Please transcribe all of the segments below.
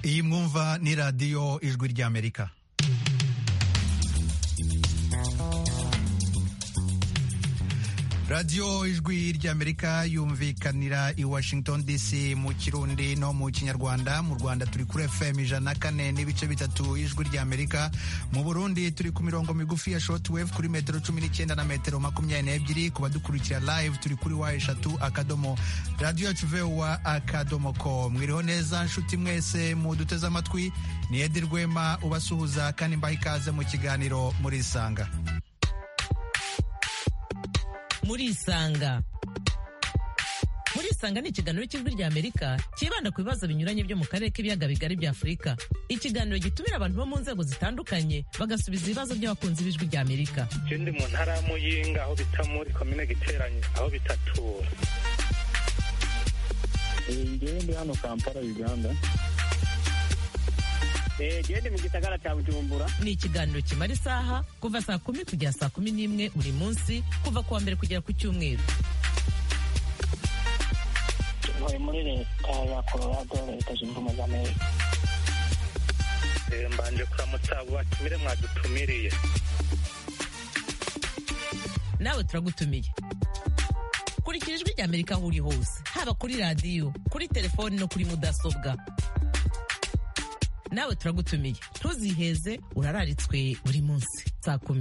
iyi mwumva ni radiyo ijwi ry'Amerika. radiyo ijwi ry'Amerika yumvikanira i Washington DC mu Kirundi no mu Kinyarwanda. Mu Rwanda turi kuri FM 104.3 ijwi ry'Amerika. Mu Burundi turi ku mirongo migufi ya shortwave kuri metero 19 na metero 22. Kuba dukurikira live turi kuri wa3 radio yacu VOA.com. Mwiriho neza nshuti mwese mu duteze amatwi, ni Edi Rwema ubasuhuza kandi mbaha ikaze mu kiganiro muri Isanga. Muri Isanga ni ikiganiro cy'ijwi ry'Amerika kibanda ku bibazo binyuranye byo mu karere k'ibiyaga bigari bya Afurika. Ikiganiro gitumira abantu bo mu nzego zitandukanye bagasubiza ibibazo by'abakunzi b'ijwi ry'Amerika. Ikindi mu ntara ya Muyinga aho bita muri komine Giteranye aho bitatura. Ndi hano Kampala, Uganda. Gende mu gisagara cya Bujumbura. Ni ikiganiro kimara isaha kuva saa 10 kugera saa 11 buri munsi, kuva kuwa mbere kugera ku Cyumweru. Ntuye muri leta ya Colorado, leta zunze ubumwe za Amerika. Mbanje kuramutsa batumire mwadutumiriye. Nawe turagutumiye. Kurikira ijwi ry'Amerika aho uri hose, haba kuri radiyo, kuri telefoni no kuri mudasobwa. Nawe turagutumiye, ntuziheze, urararitswe buri munsi saa 10.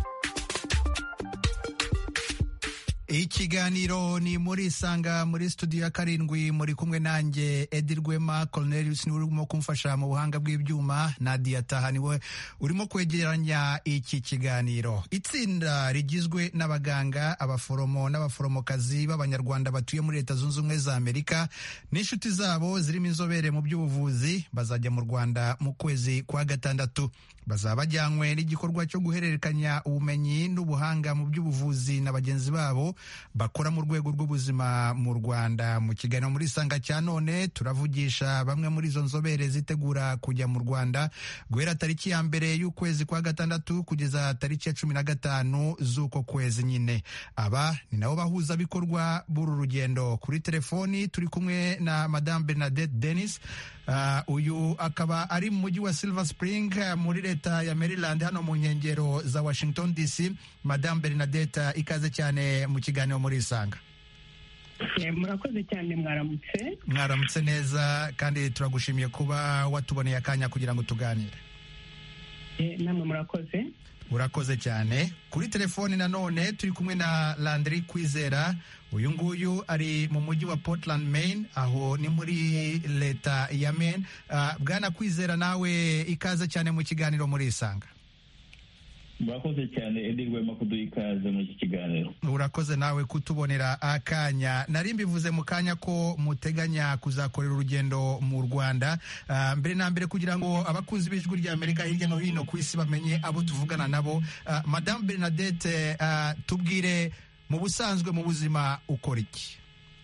Ikiganiro ni muri Isanga, muri studio ya 7 muri kumwe nanjye Edi Rwema. Cornelius ni urimo kumfasha mu buhanga bw'ibyuma. Nadia Taha niwe urimo kwegeranya iki kiganiro. Itsinda rigizwe n'abaganga, abaforomo n'abaforomokazi b'Abanyarwanda batuye muri Leta Zunze Ubumwe za Amerika n'inshuti zabo zirimo inzobere mu by'ubuvuzi bazajya mu Rwanda mu kwezi kwa gatandatu. Bazaba bajyanywe n'igikorwa cyo guhererekanya ubumenyi n'ubuhanga mu by'ubuvuzi na bagenzi babo bakora mu rwego rw'ubuzima mu Rwanda. Mu kiganiro muri Isanga cya none turavugisha bamwe muri izo nzobere zitegura kujya mu Rwanda guhera tariki ya mbere y'ukwezi kwa gatandatu kugeza tariki ya 15 z'uko kwezi nyine. Aba ni nabo bahuza bikorwa b'uru rugendo. Kuri telefoni turi kumwe na Madame Bernadette Dennis. Uyu akaba ari mu mujyi wa Silver Spring muri leta ya Maryland hano mu nkengero za Washington DC. Madame Bernadette, ikaze cyane mu kiganiro muri Isanga. Murakoze cyane. Mwaramutse neza kandi turagushimiye kuba watuboneye akanya kugira ngo tuganire. Namwe murakoze. Urakoze cyane. Kuri telefoni nanone turi kumwe na Landry Kwizera. Uyu nguyu ari mu mujyi wa Portland, Maine, aho ni muri leta ya Maine. Bwana Kwizera, nawe ikaze cyane mu kiganiro muri Isanga. Murakoze cyane Edi Rwema kuduha ikaze muri iki kiganiro. Urakoze nawe kutubonera akanya. Nari mbivuze mu kanya ko muteganya kuzakorera urugendo mu Rwanda. Mbere na mbere kugira ngo abakunzi b'ijwi ry'Amerika hirya no hino ku isi bamenye abo tuvugana nabo, Madame Bernadette, tubwire mu busanzwe mu buzima ukora iki?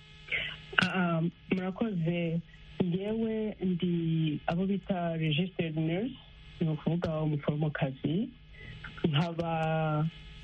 Murakoze. Ngewe ndi abo bita registered nurse, ni ukuvuga umuforomokazi. Nkaba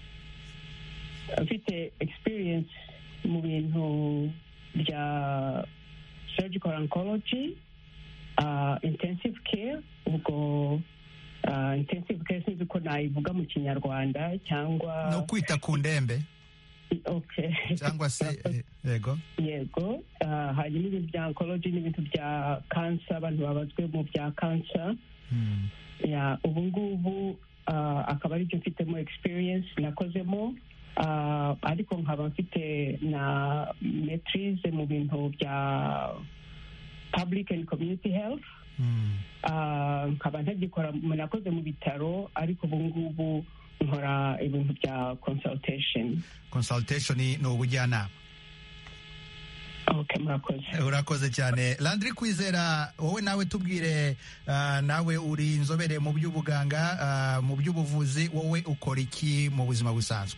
mfite experience mu bintu bya surgical oncology, intensive care. Ubwo intensive care sinzi ko nayivuga mu Kinyarwanda cyangwa no kwita ku ndembe. Okay. Cyangwa se yego. Hanyuma ibintu bya oncology n'ibintu bya cancer, abantu babazwe mu bya cancer. Ubu ngubu akaba aribyo mfitemo experience nakozemo, ariko nkaba mfite na maîtrise mu bintu bya public and community health. Nkaba ntagikora, nakoze mu bitaro, ariko ubu ngubu nkora ibintu bya consultation ni ubujyanama. Okay, murakoze. Urakoze cyane. Landry Kwizera, wowe nawe tubwire, nawe uri inzobere mu by'ubuganga, mu by'ubuvuzi, wowe ukora iki mu buzima busanzwe?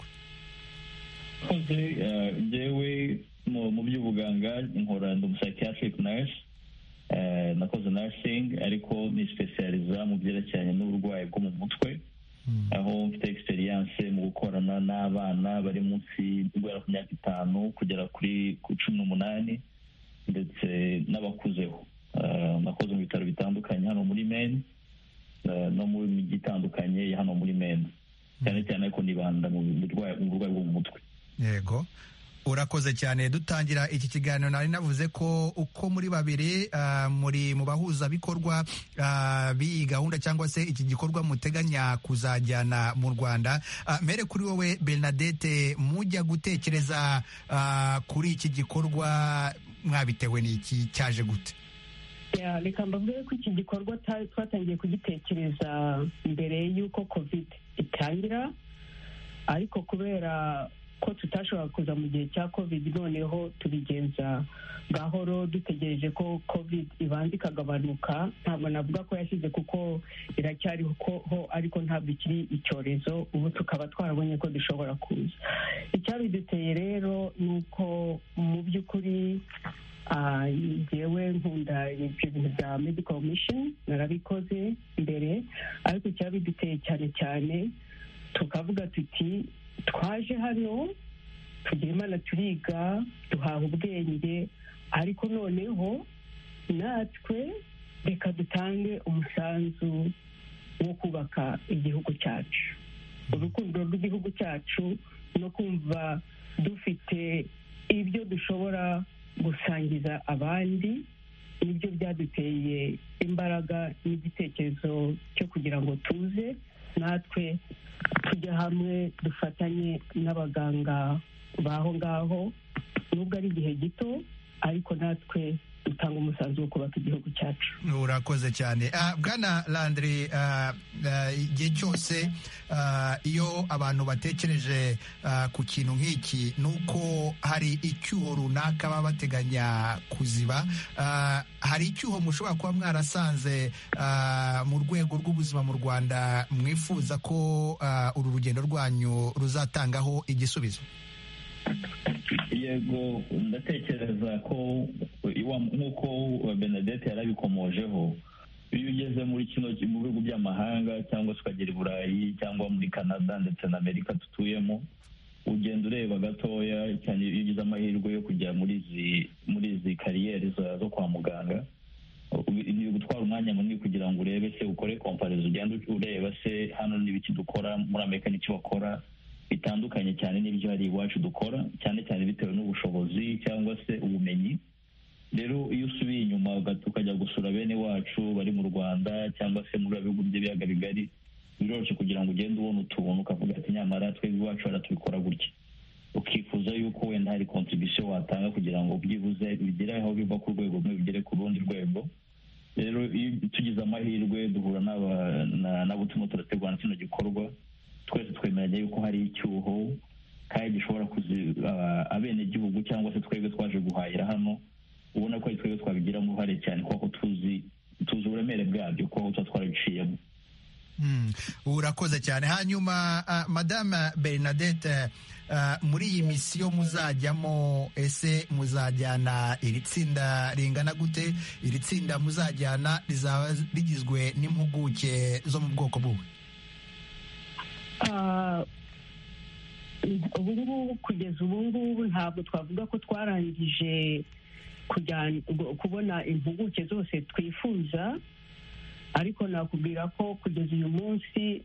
Jewe mu by'ubuganga nkora ndi psychiatric nurse. Nakoze nursing ariko ni specializa mu byerekeranye n'uburwayi bwo mu mutwe. Aho mfite experience mu gukorana n'abana bari munsi y'imyaka 5 kugera kuri 18 ndetse n'abakuzeho. nakoze mu bitaro bitandukanye hano muri Maine no mu mijyi itandukanye hano muri Maine, cyane cyane ariko nibanda mu burwayi bwo mu mutwe. Yego, urakoze cyane. Dutangira iki kiganiro nari navuze ko uko muri babiri muri mu bahuzabikorwa b'iyi gahunda cyangwa se iki gikorwa muteganya kuzajyana mu Rwanda. Mere kuri wowe Bernadette, mujya gutekereza kuri iki gikorwa mwabitewe n'iki, cyaje gute? Reka mbavuge ko iki gikorwa twatangiye kugitekereza mbere y'uko covid itangira, ariko kubera ko tutashobora kuza mu gihe cya covid, noneho tubigenza gahoro dutegereje ko covid ibanza ikagabanuka. Ntabwo navuga ko yashyize kuko iracyariho ariko ntabwo ikiri icyorezo, ubu tukaba twarabonye ko dushobora kuza. Icyabiduteye rero ni uko mu by'ukuri njyewe nkunda ibyo bintu bya medical mission, narabikoze mbere, ariko icyabiduteye cyane cyane tukavuga tuti twaje hano tugira Imana, turiga, duhaha ubwenge, ariko noneho natwe reka dutange umusanzu wo kubaka igihugu cyacu, urukundo rw'igihugu cyacu, no kumva dufite ibyo dushobora gusangiza abandi. Nibyo byaduteye imbaraga n'igitekerezo cyo kugira ngo tuze natwe tujya hamwe dufatanye n'abaganga baho ngaho, nubwo ari igihe gito, ariko natwe dutanga umusanzu wo kubaka igihugu cyacu. Urakoze cyane. Bwana Landry, igihe cyose iyo abantu batekereje ku kintu nk'iki, ni uko hari icyuho runaka baba bateganya kuziba. Hari icyuho mushobora kuba mwarasanze mu rwego rw'ubuzima mu Rwanda mwifuza ko uru rugendo rwanyu ruzatangaho igisubizo? Yego, ndatekereza ko nk'uko Bernadette yarabikomojeho, iyo ugeze muri mu bihugu by'amahanga cyangwa se ukagera i Burayi cyangwa muri Canada ndetse na Amerika dutuyemo, ugenda ureba gatoya cyane. Iyo ugize amahirwe yo kujya muri izi kariyeri zo kwa muganga, ni gutwara umwanya munini kugira ngo urebe se, ukore komparizo, ugenda ureba se hano n'ibiki dukora muri Amerika n'icyo bakora bitandukanye cyane n'ibyo hari iwacu dukora, cyane cyane bitewe n'ubushobozi cyangwa se ubumenyi. Rero iyo usubiye inyuma ukajya gusura bene wacu bari mu Rwanda cyangwa se muri bihugu by'ibiyaga bigari, biroroshye kugira ngo ugende ubona utuntu ukavuga ati nyamara twebwe iwacu baratubikora gutya, ukifuza yuko wenda hari contribution watanga kugira ngo byibuze bigere aho biva ku rwego rumwe bigere ku rundi rwego. Rero iyo tugize amahirwe duhura n'abo turimo turategura kino gikorwa, twese twemeranya yuko hari icyuho kandi gishobora abenegihugu cyangwa se twebwe twaje guhahira hano, ubona ko ari twebwe twabigiramo uruhare cyane kuko tuzi uburemere bwabyo kuko tuba twarabiciyemo. Urakoze cyane. Hanyuma Madame Bernadette, muri iyi misiyo muzajyamo, ese muzajyana iri tsinda ringana gute? Iri tsinda muzajyana rizaba rigizwe n'impuguke zo mu bwoko buhe? Kugeza ubu ngubu ntabwo twavuga ko twarangije kubona impuguke zose twifuza, ariko nakubwira ko kugeza uyu munsi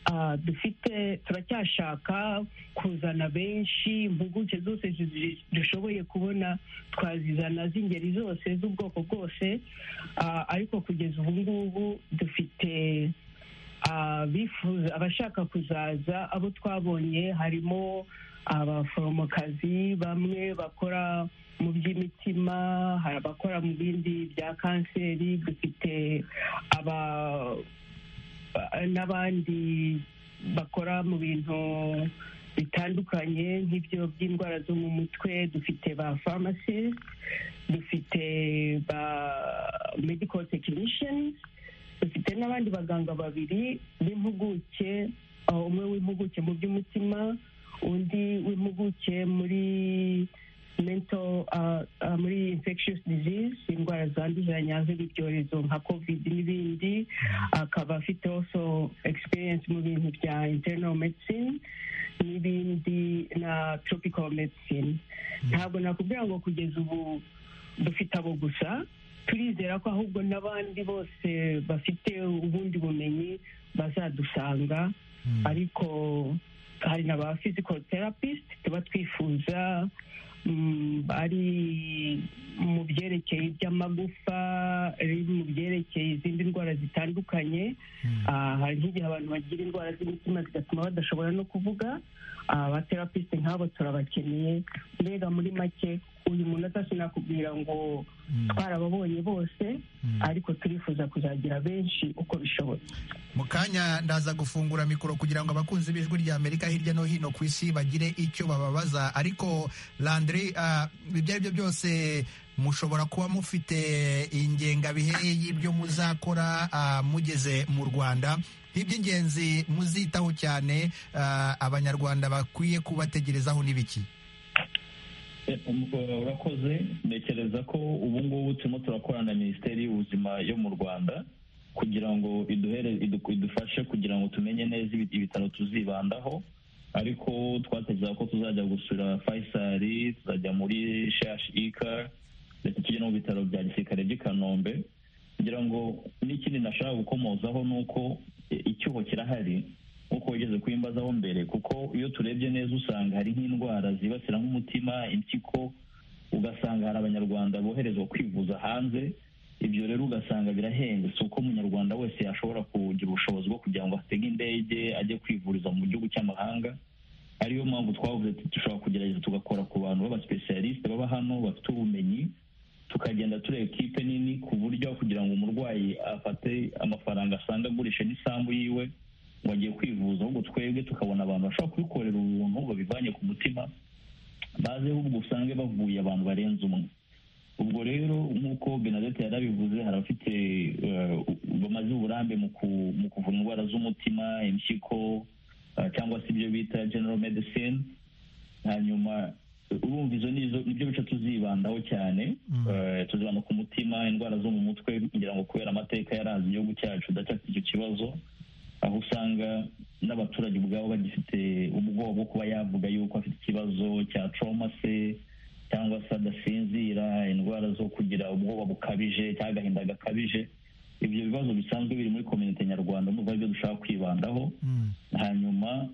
turacyashaka kuzana benshi. Impuguke zose dushoboye kubona twazizana z'ingeri zose z'ubwoko bwose, ariko kugeza ubu ngubu dufite abashaka kuzaza. Abo twabonye harimo abaforomokazi, bamwe bakora mu by'imitima, hari abakora mu bindi bya kanseri, dufite n'abandi bakora mu bintu bitandukanye nk'ibyo by'indwara zo mu mutwe. Dufite ba pharmacists, dufite ba medical technicians, dufite n'abandi baganga babiri b'impuguke, umwe w'impuguke mu by'umutima, undi w'impuguke muri muri infectious disease, indwara zanduzanya nk'ibyorezo nka covid n'ibindi. Akaba afite also experience mu bintu bya internal medicine n'ibindi na tropical medicine. Ntabwo nakubwira ngo kugeza ubu dufite abo gusa, turizera ko ahubwo n'abandi bose bafite ubundi bumenyi bazadusanga, ariko hari na ba physical therapist tuba twifuza ari mu byerekeye iby'amagufa, ari mu byerekeye izindi ndwara zitandukanye. Hari nk'igihe abantu bagira indwara z'imitima zigatuma badashobora no kuvuga, abaterapisite nk'abo turabakeneye. Mbega muri make uyu munota sinakubwira ngo twarababonye bose, ariko turifuza kuzagira benshi uko bishobotse. Mu kanya ndaza gufungura mikoro kugira ngo abakunzi b'Ijwi ry'Amerika hirya no hino ku isi bagire icyo bababaza, ariko Landry, ibyo ari byo byose mushobora kuba mufite ingengabihe y'ibyo muzakora mugeze mu Rwanda. Iby'ingenzi muzitaho cyane abanyarwanda bakwiye kubategerezaho n'ibiki? Urakoze. Ntekereza ko ubu ngubu turimo turakorana na Minisiteri y'Ubuzima yo mu Rwanda kugira ngo idufashe kugira ngo tumenye neza ibitaro tuzibandaho, ariko twatekereza ko tuzajya gusura Faisal, tuzajya muri CHUK ndetse tujye no mu bitaro bya gisirikare by'i Kanombe. Kugira ngo n'ikindi nashaka gukomozaho ni uko icyuho kirahari nk'uko wigeze kwimbazaho mbere, kuko iyo turebye neza usanga hari nk'indwara zibasira nk'umutima, impyiko, ugasanga hari abanyarwanda boherezwa kwivuza hanze. Ibyo rero ugasanga birahenze, si uko umunyarwanda wese yashobora kugira ubushobozi bwo kugira ngo atege indege ajye kwivuriza mu gihugu cy'amahanga. Ariyo mpamvu twavuze dushobora kugerageza tugakora ku bantu b'abasipesialisite baba hano bafite ubumenyi, tukagenda tureba ekipe nini ku buryo kugira ngo umurwayi afate amafaranga asanga agurisha n'isambu yiwe ngo agiye kwivuza, ahubwo twebwe tukabona abantu bashobora kubikorera ubuntu babivanye ku mutima, baze ahubwo usange bavuye abantu barenze umwe. Ubwo rero nk'uko Benadette yarabivuze, hari abafite bamaze uburambe mu kuvura indwara z'umutima, impyiko, cyangwa se ibyo bita general medicine. Hanyuma urumva izo nibyo bice tuzibandaho cyane. Tuzibanda ku mutima, indwara zo mu mutwe, kugira ngo kubera amateka yaranze igihugu cyacu dacyafite icyo kibazo, aho usanga n'abaturage ubwabo bagifite ubwoba bwo kuba yavuga yuko afite ikibazo cya trauma se, cyangwa se adasinzira, indwara zo kugira ubwoba bukabije cyangwa agahinda gakabije. Ibyo bibazo bisanzwe biri muri community nyarwanda n'ubwo aribyo dushaka kwibandaho. Hanyuma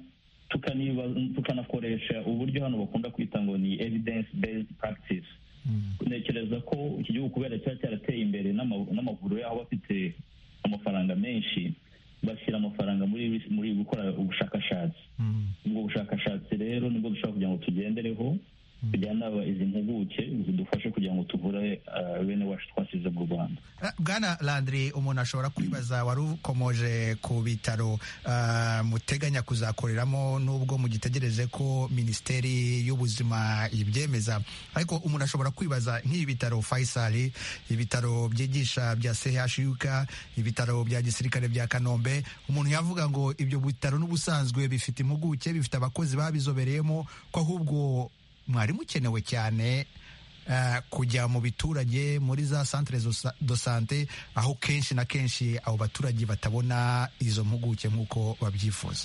tukanakoresha uburyo hano bakunda kwita ngo ni evidence based practice. Ntekereza ko iki gihugu kubera cyarateye imbere n'amavuriro yaho bafite amafaranga menshi, bashyira amafaranga muri gukora ubushakashatsi. Ubwo bushakashatsi rero nibwo dushobora kugira ngo tugendereho, tujyana izi mpuguke zidufashe kugira ngo tuvure bene wacu twasize mu Rwanda. Bwana Landry, umuntu ashobora kwibaza, wari ukomoje ku bitaro muteganya kuzakoreramo nubwo mugitegereje ko Minisiteri y'Ubuzima ibyemeza, ariko umuntu ashobora kwibaza nk'ibi bitaro Faisal, ibitaro byigisha bya CHUK, ibitaro bya gisirikare bya Kanombe, umuntu yavuga ngo ibyo bitaro n'ubusanzwe bifite impuguke, bifite abakozi babizobereyemo, ko ahubwo mwari mukenewe cyane kujya mu biturage muri za centre de sante, aho kenshi na kenshi abo baturage batabona izo mpuguke nk'uko babyifuza.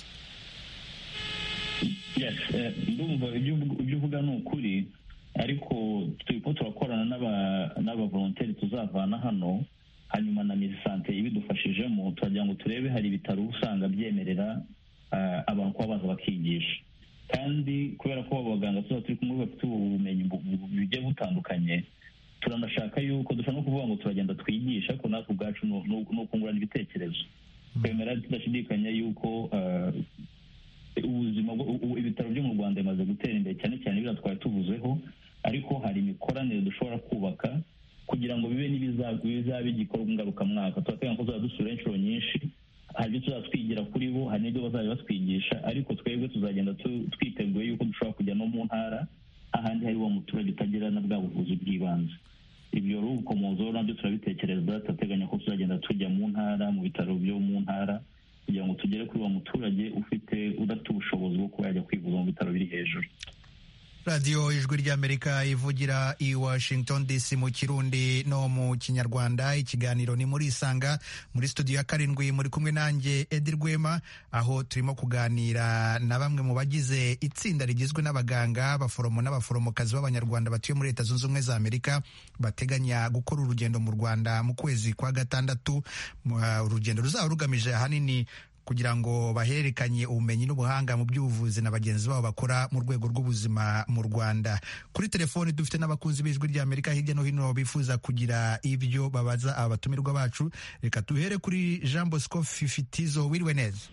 Yes, ndumva ibyo uvuga ni ukuri, ariko turiko turakorana n'abavolonteri tuzavana hano, hanyuma na Minisante ibidufashijemo, turagira ngo turebe hari ibitaro usanga byemerera abantu kuba baza bakigisha. Kandi kubera ko abaganga tuba turi kumwe bafite ubumenyi bugiye butandukanye, turanashaka yuko dushobora no kuvuga ngo turagenda twigisha, ko natwe ubwacu ni ukungurana ibitekerezo. Twemera tudashidikanya yuko ubuzima ibitaro byo mu Rwanda bimaze gutera imbere, cyane cyane biriya twari tuvuzeho, ariko hari imikoranire dushobora kubaka kugira ngo bibe n'ibizaba igikorwa ngarukamwaka. Turateganya ko tuzajya dusura inshuro nyinshi, hari ibyo tuzatwigira kuri bo, hari n'ibyo bazajya batwigisha, ariko twebwe tuzagenda twiteguye yuko dushobora kujya no mu ntara, ahandi hari uwo muturage utagira na bwa buvuzi bw'ibanze. Ibyo rero ubukomozo nabyo turabitekereza, turateganya ko tuzagenda tujya mu ntara, mu bitaro byo mu ntara, kugira ngo tugere kuri uwo muturage udafite ubushobozi bwo kuba yajya kwivuza mu bitaro biri hejuru. radiyo ijwi ry'Amerika ivugira i Washington DC mu Kirundi no mu Kinyarwanda. Ikiganiro ni muri Isanga, muri studio ya karindwi muri kumwe nanjye Edi Rwema, aho turimo kuganira na bamwe mu bagize itsinda rigizwe n'abaganga, abaforomo n'abaforomokazi b'Abanyarwanda batuye muri Leta Zunze Ubumwe za Amerika bateganya gukora urugendo mu Rwanda mu kwezi kwa gatandatu. Urugendo ruzaba rugamije ahanini kugira ngo bahererekanye ubumenyi n'ubuhanga mu by'ubuvuzi na bagenzi babo bakora mu rwego rw'ubuzima mu Rwanda. Kuri telefoni dufite n'abakunzi b'ijwi ry'Amerika hirya no hino bifuza kugira ibyo babaza abatumirwa bacu. Reka tuhere kuri Jean Bosco Fifitizo. Wiriwe neza?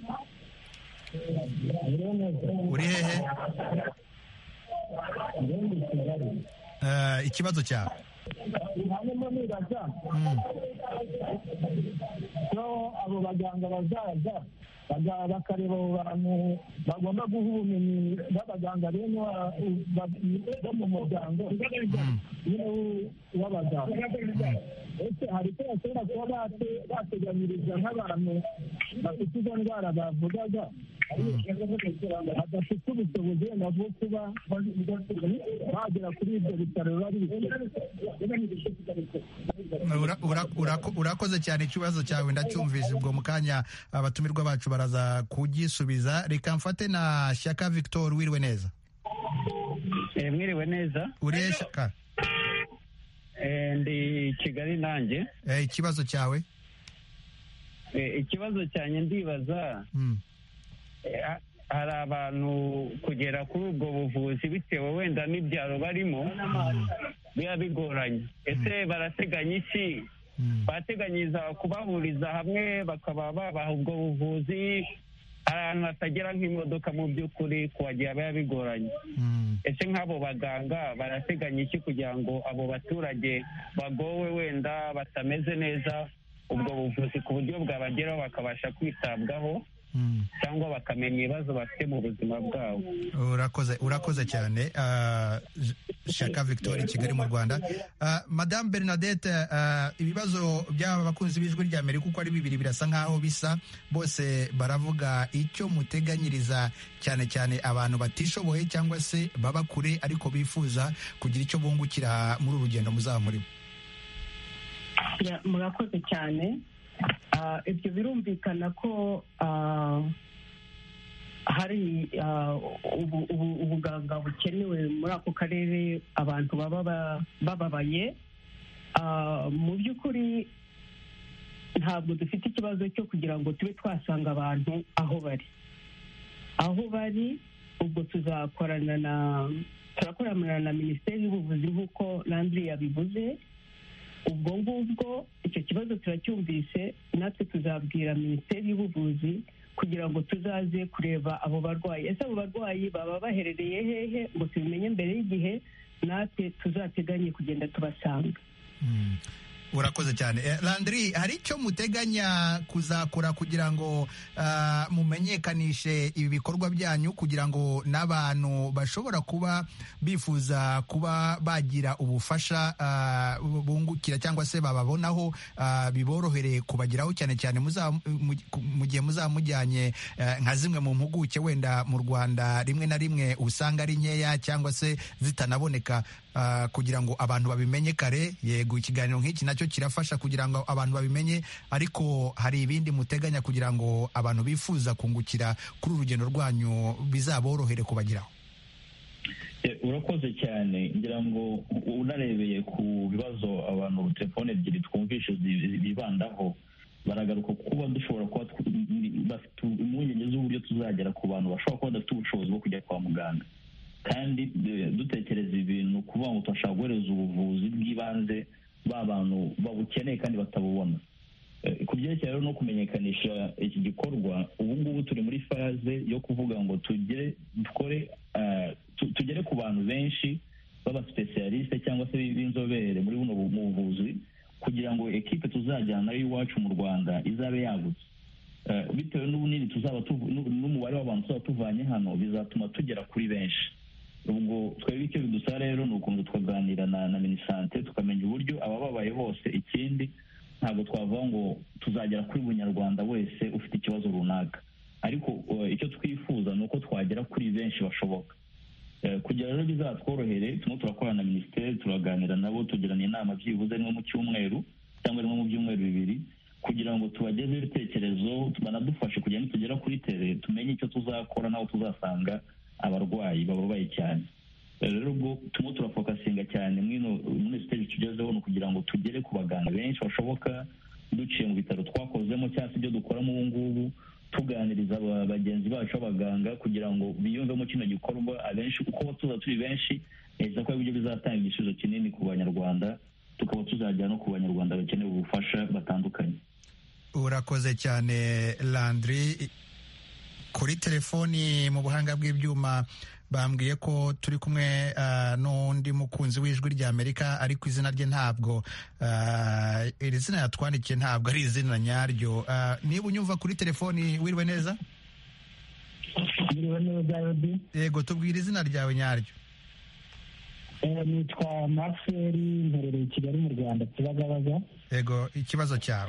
Uri hehe? Ikibazo cyawe? Abo baganga bazaza bakareba abo bantu bagomba guha ubumenyi b'abaganga bene bo mu muryango w'abaganga. Ese hari icyo bashobora kuba bateganyiriza nk'abantu bafite izo ndwara bavugaga badafite ubushobozi wenda bwo kuba bagera kuri ibyo bitaro bari urakoze cyane. Ikibazo cyawe ndacyumvise, ubwo mu kanya abatumirwa bacu baraza kugisubiza. Reka mfate na Shyaka Victor. Wiriwe neza? Mwiriwe neza. Urihe Shyaka? Ndi Kigali nanjye. Ikibazo cyawe? Ikibazo cyanjye ndibaza, hari abantu kugera kuri ubwo buvuzi bitewe wenda n'ibyaro barimo biba bigoranye. Ese barateganya iki? Bateganyiriza kubahuriza hamwe bakaba babaha ubwo buvuzi ahantu hatagera nk'imodoka mu by'ukuri kuhagera biba bigoranye. Ese nk'abo baganga barateganya iki kugira ngo abo baturage bagowe wenda batameze neza ubwo buvuzi ku buryo bwabageraho bakabasha kwitabwaho cyangwa bakamenya ibibazo bafite mu buzima bwabo? Urakoze cyane Shyaka Victor, Kigali mu Rwanda. Madame Bernadette, ibibazo by'aba bakunzi b'ijwi ry'Amerika uko ari bibiri birasa nk'aho bisa, bose baravuga icyo muteganyiriza cyane cyane abantu batishoboye cyangwa se baba kure ariko bifuza kugira icyo bungukira muri uru rugendo muzaba murimo. Murakoze cyane. Ibyo birumvikana ko hari ubuganga bukenewe muri ako karere, abantu baba bababaye. Mu by'ukuri ntabwo dufite ikibazo cyo kugira ngo tube twasanga abantu aho bari. Ubwo turakorana na Minisiteri y'Ubuvuzi nk'uko Landry yabivuze. Ubwo ngubwo icyo kibazo turacyumvise, natwe tuzabwira Minisiteri y'Ubuvuzi kugira ngo tuzaze kureba abo barwayi. Ese abo barwayi baba baherereye hehe ngo tubimenye mbere y'igihe, natwe tuzateganye kugenda tubasanga. Urakoze cyane. Landry, hari icyo muteganya kuzakora kugira ngo mumenyekanishe ibi bikorwa byanyu, kugira ngo n'abantu bashobora kuba bifuza kuba bagira ubufasha bungukira cyangwa se bababonaho biborohereye kubageraho, cyane cyane mu gihe muzaba mujyanye nka zimwe mu mpuguke wenda mu Rwanda rimwe na rimwe usanga ari nkeya cyangwa se zitanaboneka, kugira ngo abantu babimenye kare? Yego, ikiganiro nk'iki nacyo kirafasha kugira ngo abantu babimenye, ariko hari ibindi muteganya kugira ngo abantu bifuza kungukira kuri urugendo rwanyu bizaborohere kubageraho? Urakoze cyane. ngira ngo unarebeye ku bibazo abantu telefone ebyiri twumvishe bibandaho, baragaruka kuba dushobora kuba bafite impungenge z'uburyo tuzagera ku bantu bashobora kuba badafite ubushobozi bwo kujya kwa muganga, kandi dutekereza ibintu kuvuga ngo turashaka guhereza ubuvuzi bw'ibanze ba bantu babukeneye kandi batabubona. Ku byerekeye rero no kumenyekanisha iki gikorwa, ubu ngubu turi muri faze yo kuvuga ngo tugere ku bantu benshi b'abasipesiyalisite cyangwa se b'inzobere muri buno buvuzi, kugira ngo ekipe tuzajyana nayo iwacu mu Rwanda izabe yagutse. Bitewe n'ubunini n'umubare w'abantu tuzaba tuvanye hano, bizatuma tugera kuri benshi. Ubwo twebwe icyo bidusaba rero ni ukuntu tukaganira na Minisante tukamenya uburyo abababaye bose. Ikindi, ntabwo twavuga ngo tuzagera kuri buri Munyarwanda wese ufite ikibazo runaka, ariko icyo twifuza ni uko twagera kuri benshi bashoboka. kugira rero bizatworohere turimo turakorana na minisiteri, turaganira nabo, tugirana inama byibuze rimwe mu cyumweru cyangwa rimwe mu byumweru bibiri, kugira ngo tubagezeho ibitekerezo, banadufashe kugira ngo tugera kuri tere tumenye icyo tuzakora n'aho tuzasanga abarwayi bababaye cyane. Rero ubwo turimo turafokasinga cyane muri stage tugezeho ni ukugira ngo tugere ku baganga benshi bashoboka, duciye mu bitaro twakozemo cyangwa se ibyo dukoramo ubu ngubu, tuganiriza bagenzi bacu b'abaganga kugira ngo biyumvemo kino gikorwa. Abenshi uko tuza turi benshi, neza ko ibyo bizatanga igisubizo kinini ku banyarwanda, tukaba tuzajya no ku banyarwanda bakeneye ubufasha batandukanye. Urakoze cyane Landry. Kuri telefoni mu buhanga bw'ibyuma bambwiye ko turi kumwe n'undi mukunzi w'ijwi rya Amerika, ariko izina rye ntabwo iri zina yatwandikiye ntabwo ari izina nyaryo. Niba unyumva kuri telefoni, wiriwe neza? Wiriwe neza Yodi. Yego, tubwire izina ryawe nyaryo. Nitwa Marcel, mperereye i Kigali mu Rwanda, Kibagabaga. Yego, ikibazo cyawe?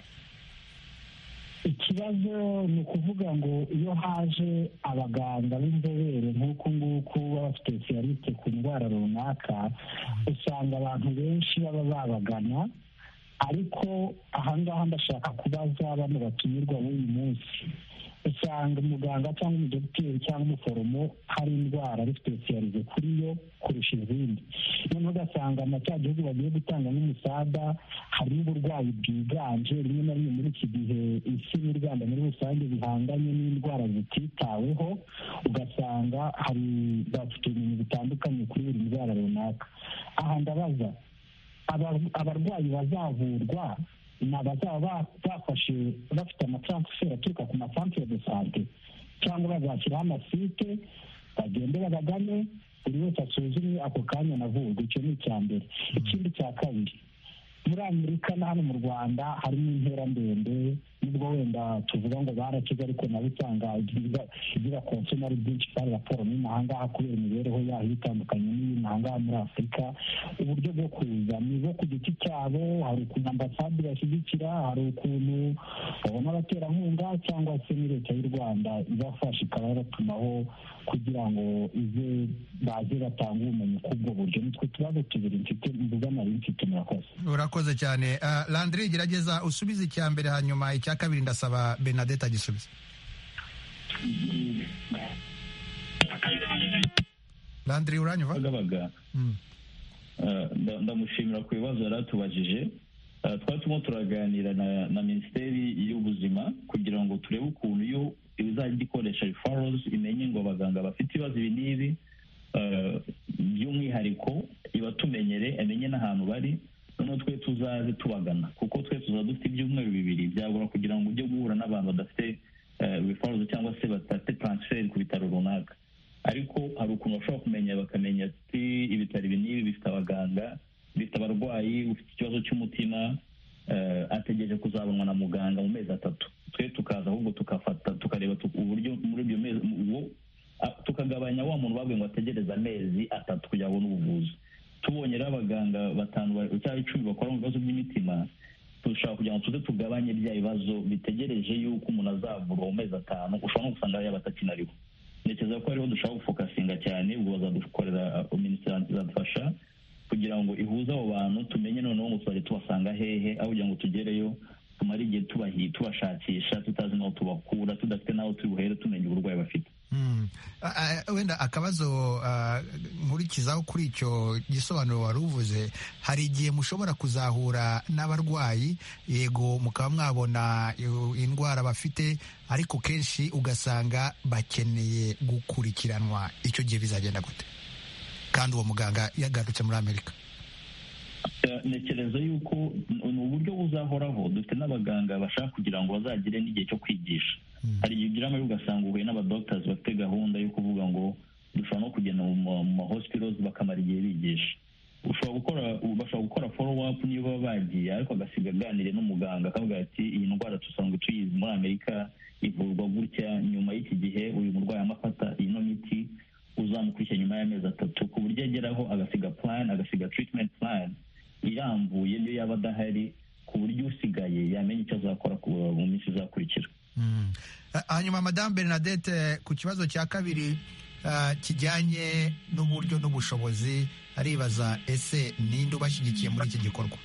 Ikibazo ni ukuvuga ngo iyo haje abaganga b'inzobere nk'uku nguku baba bafite sipesiyaliste ku ndwara runaka, usanga abantu benshi baba babagana, ariko ahangaha ndashaka kubaza bano batumirwa b'uyu munsi, usanga umuganga cyangwa umudogiteri cyangwa umuforomo hari indwara ari sipesiyalize kuri yo kurusha izindi, noneho ugasanga na cya gihugu bagiye gutanga n'umusada harimo uburwayi bwiganje. Rimwe na rimwe muri iki gihe isi n'u Rwanda muri rusange bihanganye n'indwara zititaweho, ugasanga hari bafite ibintu bitandukanye kuri buri ndwara runaka. Aha ndabaza, abarwayi bazavurwa ni abazaba bafashe bafite amatransfert aturuka ku masantere de sante, cyangwa bazashyiraho amasite bagende babagane, buri wese asuzumwe ako kanya navurwa? Icyo ni icya mbere. Ikindi cya kabiri, muri Amerika na hano mu Rwanda harimo intera ndende, nubwo wenda tuvuga ngo barakize, ariko nabo usanga igira konsoma ari byinshi kandi raporo n'imahanga kubera imibereho yaho itandukanye n'iy'imahanga muri Afurika. Uburyo bwo kuza ni bo ku giti cyabo, hari ukuntu ambasade bashyigikira, hari ukuntu babona abaterankunga, cyangwa se ni leta y'u Rwanda ibafasha ikaba yabatumaho kugira ngo ize baze batanga ubumenyi k'ubwo buryo. Nitwe tubazo tubiri mfite mvuga nari mfite. Murakoze. Urakoze cyane. Landry, gerageza usubize icya mbere, hanyuma icya kabiri ndasaba Bernadette agisubize. Landry, uranyumva? Ndamushimira ku bibazo yaratubajije. Twari turimo turaganira na minisiteri y'ubuzima kugira ngo turebe ukuntu iyo izajya ikoresha referrals imenye ngo abaganga bafite ibibazo ibi n'ibi, by'umwihariko ibatumenyere, amenye n'ahantu bari, noneho twe tuzaze tubagana, kuko twe tuzaba dufite ibyumweru bibiri, byabura kugira ngo ujye guhura n'abantu badafite referrals cyangwa se badafite transfer ku bitaro runaka. Ariko hari ukuntu bashobora kumenya, bakamenya ati ibitaro ibi n'ibi bifite abaganga, bifite abarwayi, ufite ikibazo cy'umutima ategereje kuzabonwa na muganga mu mezi 3. Twe tukaza ahubwo tukafata tukareba uburyo muri ibyo mezi tukagabanya wa muntu babwiye ngo ategereze amezi 3 kugira ngo n'ubuvuzi. Tubonye rero abaganga 5 cyangwa 10 bakora mu bibazo by'imitima, dushaka kugira ngo tuze tugabanye bya bibazo bitegereje yuko umuntu azavurwa mu mezi 5, ushobora no gusanga yaba atakinariho. Ntekereza ko ariho dushaka gufokasinga cyane, ubwo bazadukorera minisiteri izadufasha kugira ngo ihuze abo bantu, tumenye noneho ngo tuzajya tubasanga hehe, aho kugira ngo tugereyo tumara igihe tubashakisha tutazi n'aho tubakura, tudafite n'aho turi buhere tumenya uburwayi bafite. Wenda akabazo nkurikizaho kuri icyo gisobanuro wari uvuze, hari igihe mushobora kuzahura n'abarwayi, yego mukaba mwabona indwara bafite, ariko kenshi ugasanga bakeneye gukurikiranwa. Icyo gihe bizagenda gute kandi uwo muganga yagarutse muri Amerika? Ntekereza yuko ni uburyo buzahoraho. Dufite n'abaganga bashaka kugira ngo bazagire n'igihe cyo kwigisha. Hari igihe ugira amahirwe ugasanga uhuye n'abadoctors bafite gahunda yo kuvuga ngo dushobora no kugenda mu mahospitals bakamara igihe bigisha. Bashobora gukora follow up niyo baba bagiye, ariko agasiga aganiriye n'umuganga akavuga ati iyi ndwara dusanzwe tuyizi muri Amerika, ivurwa gutya, nyuma y'iki gihe uyu murwayi amafata ino miti, uzamukurikira nyuma y'amezi 3, ku buryo ageraho agasiga plan, agasiga treatment plan irambuye niyo yaba adahari, ku buryo usigaye yamenya icyo azakora mu minsi izakurikira. Hanyuma Madame Bernadette, ku kibazo cya kabiri, kijyanye n'uburyo n'ubushobozi, aribaza ese ninde ubashyigikiye muri iki gikorwa?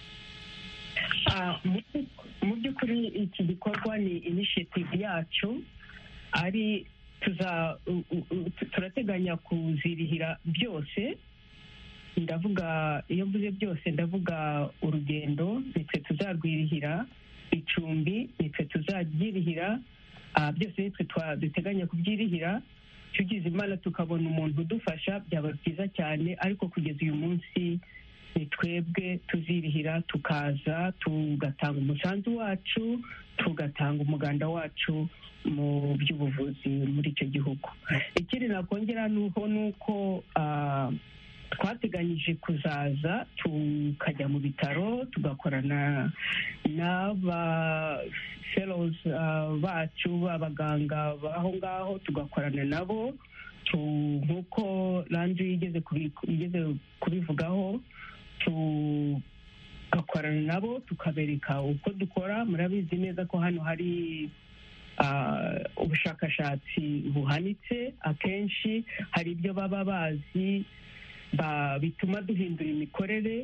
Mu by'ukuri iki gikorwa ni initiative yacu, ari turateganya kuzirihira byose. Ndavuga, iyo mvuze byose ndavuga urugendo nitwe tuzarwirihira, icumbi nitwe tuzaryirihira, byose nitwe duteganya kubyirihira. Tugize Imana tukabona umuntu udufasha byaba byiza cyane, ariko kugeza uyu munsi ni twebwe tuzirihira, tukaza tugatanga umusanzu wacu, tugatanga umuganda wacu mu by'ubuvuzi muri icyo gihugu. Ikindi nakongera ni uko twateganyije kuzaza tukajya mu bitaro tugakorana n'aba fellows bacu b'abaganga b'aho ngaho, tugakorana nabo nk'uko Landry yigeze kubivugaho, tugakorana nabo tukabereka uko dukora. Murabizi neza ko hano hari ubushakashatsi buhanitse, akenshi hari ibyo baba bazi bituma duhindura imikorere,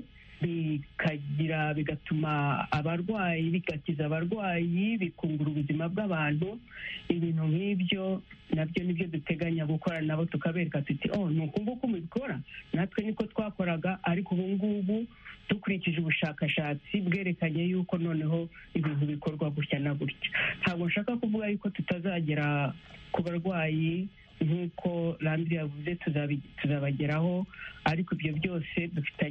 bigatuma abarwayi, bigakiza abarwayi, bikungura ubuzima bw'abantu. Ibintu nk'ibyo nabyo nibyo duteganya gukora nabo, tukabereka tuti ni uku nguku mubikora, natwe niko twakoraga, ariko ubu ngubu dukurikije ubushakashatsi bwerekanye yuko noneho ibintu bikorwa gutya na gutya. Ntabwo nshaka kuvuga yuko tutazagera ku barwayi nk'uko Landry yavuze, tuzabageraho, ariko ibyo byose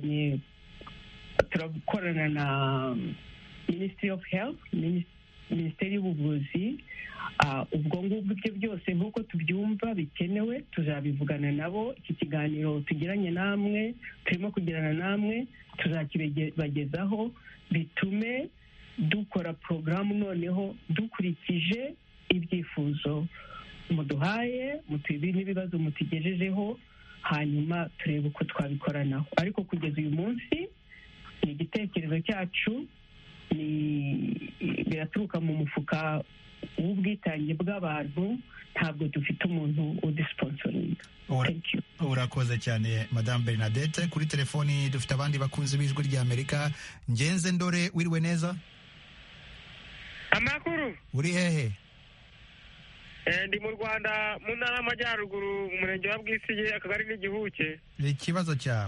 turakorana na Ministry of Health, Minisiteri y'Ubuvuzi. Ubwo ngubwo ibyo byose nk'uko tubyumva bikenewe tuzabivugana nabo. Iki kiganiro tugiranye namwe, turimo kugirana namwe, tuzakibagezaho, bitume dukora porogaramu noneho dukurikije ibyifuzo muduhaye, n'ibibazo mutugejejeho, hanyuma turebe uko twabikoranaho. Ariko kugeza uyu munsi ni igitekerezo cyacu, biraturuka mu mufuka w'ubwitange bw'abantu, ntabwo dufite umuntu udisponsoringa. Urakoze cyane Madame Bernadette. Kuri telefoni dufite abandi bakunzi b'Ijwi ry'Amerika. Ngenze Ndore, wiriwe neza? Amakuru. Uri hehe? Ndi mu Rwanda, mu ntara y'Amajyaruguru, mu murenge wa Bwisige, akagari n'Igihuke. Ikibazo cyawe?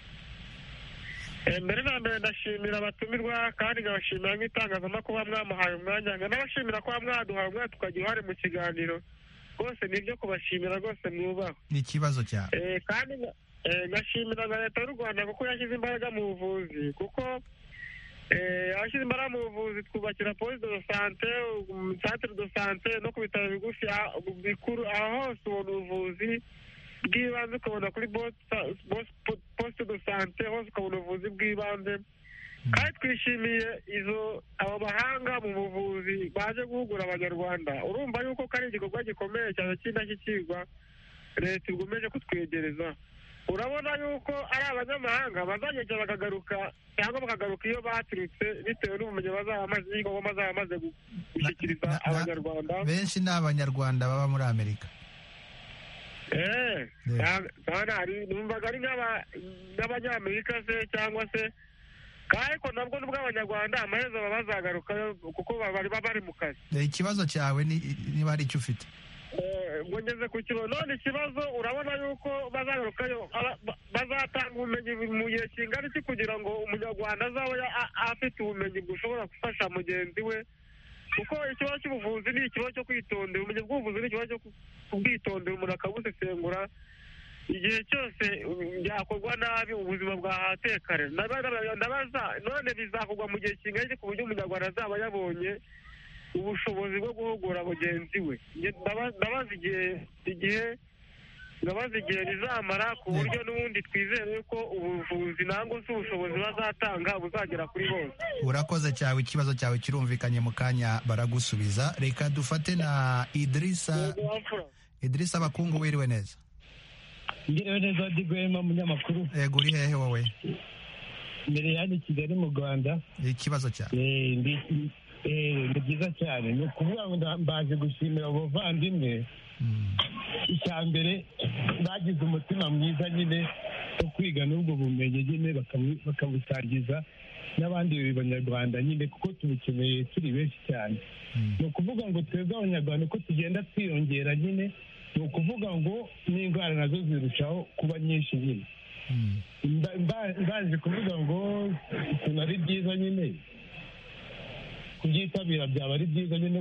Mbere na mbere ndashimira abatumirwa, kandi nkabashimira nk'itangazamakuru mwamuhaye umwanya, nkanabashimira ko mwaduhaye umwanya tukagira uruhare mu kiganiro. Rwose ni ibyo kubashimira, rwose mwubaho. Ni ikibazo cyawe? Kandi ngashimira na Leta y'u Rwanda kuko yashyize imbaraga mu buvuzi, kuko abashyize imbaraga mu buvuzi, twubakira poste de sante, centre de sante, no ku bitaro bigufi bikuru. Aho hose ubona ubuvuzi bw'ibanze, ukabona kuri poste de sante hose ukabona ubuvuzi bw'ibanze. Kandi twishimiye abo bahanga mu buvuzi baje guhugura Abanyarwanda. Urumva yuko ari igikorwa gikomeye cyane cy'indashyikirwa Leta ikomeje kutwegereza. Urabona yuko ari abanyamahanga bazagenda bakagaruka, cyangwa bakagaruka iyo baturutse, bitewe n'ubumenyi bazaba bamaze gushyikiriza Abanyarwanda. Benshi ni Abanyarwanda baba muri Amerika. Numvaga ari nk'Abanyamerika se, cyangwa se, ariko nabwo nubwo Abanyarwanda amaherezo baba bazagaruka kuko bari mu kazi. Ikibazo cyawe niba hari icyo ufite? Ngo ngeze ku kibazo. None ikibazo, urabona yuko bazagarukayo, bazatanga ubumenyi mu gihe kingana iki kugira ngo Umunyarwanda azaba afite ubumenyi bushobora gufasha mugenzi we? Kuko ikibazo cy'ubuvuzi ni ikibazo cyo kwitondera, ubumenyi bw'ubuvuzi ni ikibazo cyo kubwitondera, umuntu akabusesengura. Igihe cyose byakorwa nabi, ubuzima bwahatekare. Ndabaza, none bizakorwa mu gihe kingana iki ku buryo Umunyarwanda azaba yabonye ubushobozi bwo guhugura mugenzi we? Ndabaza igihe rizamara, ku buryo n'ubundi twizere ko ubuvuzi nangwa se ubushobozi bazatanga buzagera kuri bose. Urakoze cyane, ikibazo cyawe kirumvikanye, mu kanya baragusubiza. Reka dufate na Idrissa Bakungu, wiriwe neza? Ngiriwe neza, Digwema, munyamakuru. Yego, uri hehe wowe? Mbere yani Kigali mu Rwanda. Ikibazo cyawe? Ni byiza cyane. Ni ukuvuga ngo mbaje gushimira abavandimwe icya mbere bagize umutima mwiza nyine wo kwiga n'ubwo bumenyi nyine bakabusangiza n'abandi banyarwanda nyine kuko tubukeneye turi benshi cyane. Ni ukuvuga ngo twebwe abanyarwanda uko tugenda twiyongera nyine ni ukuvuga ngo n'indwara nazo zirushaho kuba nyinshi nyine. Mbaje kuvuga ngo ukuntu ari byiza nyine kubyitabira byaba ari byiza nyine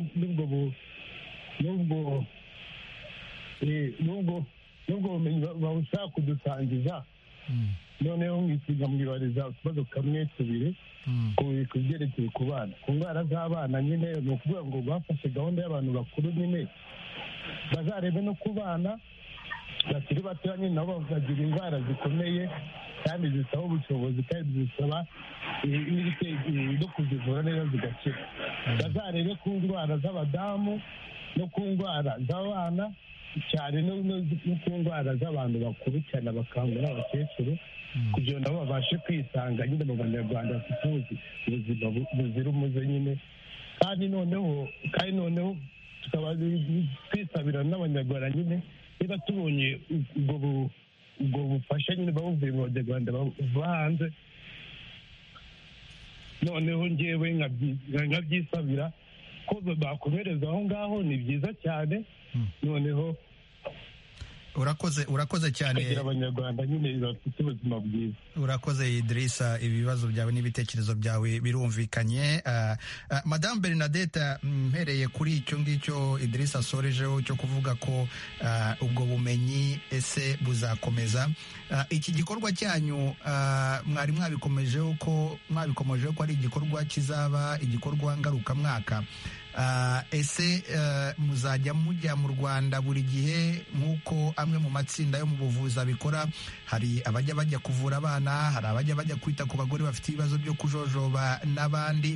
n'ubwo bumenyi bawushaka kudusangiza. Noneho mwisiga mwibariza utubazo kamwe tubiri ku byerekeye ku bana, ku ndwara z'abana nyine ni ukuvuga ngo bafashe gahunda y'abantu bakuru nyine bazarebe no ku bana bakiri batoya nyine nabo bagira indwara zikomeye kandi zisaba ubushobozi kandi zisaba no kuzivura neza zigakira. Bazarebe ku ndwara z'abadamu no ku ndwara z'abana cyane no ku ndwara z'abantu bakuru cyane abakangura n'abakecuru kugira ngo nabo babashe kwisanga nyine mu banyarwanda bafite ubuzima buzira umuze nyine. kandi noneho tukaba twisabira n'abanyarwanda nyine niba tubonye ubwo bufasha nyine babuvuye mu banyarwanda bava hanze, noneho ngewe nkabyisabira ko bakomereza aho ngaho ni byiza cyane. Noneho urakoze cyane abanyarwanda nyine bafite ubuzima bwiza. Urakoze Idrissa, ibibazo byawe n'ibitekerezo byawe birumvikanye. Madame Bernadette, mpereye kuri icyo ngicyo Idrissa asorejeho cyo kuvuga ko ubwo bumenyi ese buzakomeza, iki gikorwa cyanyu mwari mwabikomejeho ko ari igikorwa kizaba igikorwa ngarukamwaka. Ese muzajya mujya mu Rwanda buri gihe nk'uko amwe mu matsinda yo mu buvuzi abikora? Hari abajya bajya kuvura abana, hari abajya bajya kwita ku bagore bafite ibibazo byo kujojoba n'abandi,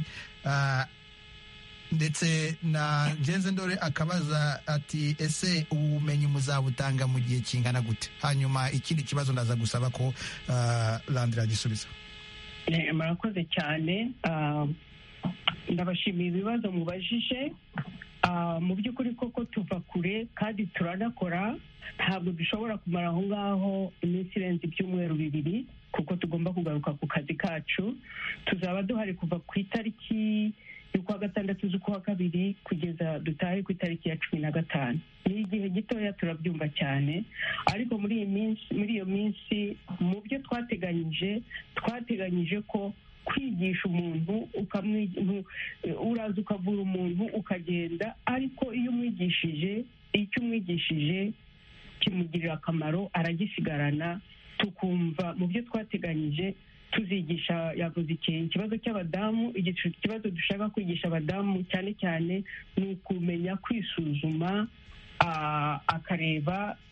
ndetse na Ngenze Ndore akabaza ati ese ubu bumenyi muzabutanga mu gihe kingana gute? Hanyuma ikindi kibazo ndaza gusaba ko Landry agisubiza. Murakoze cyane, ndabashimiye ibibazo mubajije. Mu by'ukuri koko tuva kure kandi turanakora, ntabwo dushobora kumara aho ngaho iminsi irenze ibyumweru 2 kuko tugomba kugaruka ku kazi kacu. Tuzaba duhari kuva ku itariki y'ukwa 6 z'ukwa 2 kugeza dutahe ku itariki ya 15. Ni igihe gitoya, turabyumva cyane, ariko muri iyo minsi mu byo twateganyije ko kwigisha umuntu uraza ukavura umuntu ukagenda, ariko iyo umwigishije kimugirira akamaro aragisigarana. Tukumva mu byo twateganyije tuzigisha, yavuze ikibazo cy'abadamu. Ikibazo dushaka kwigisha abadamu cyane cyane ni ukumenya kwisuzuma, akareba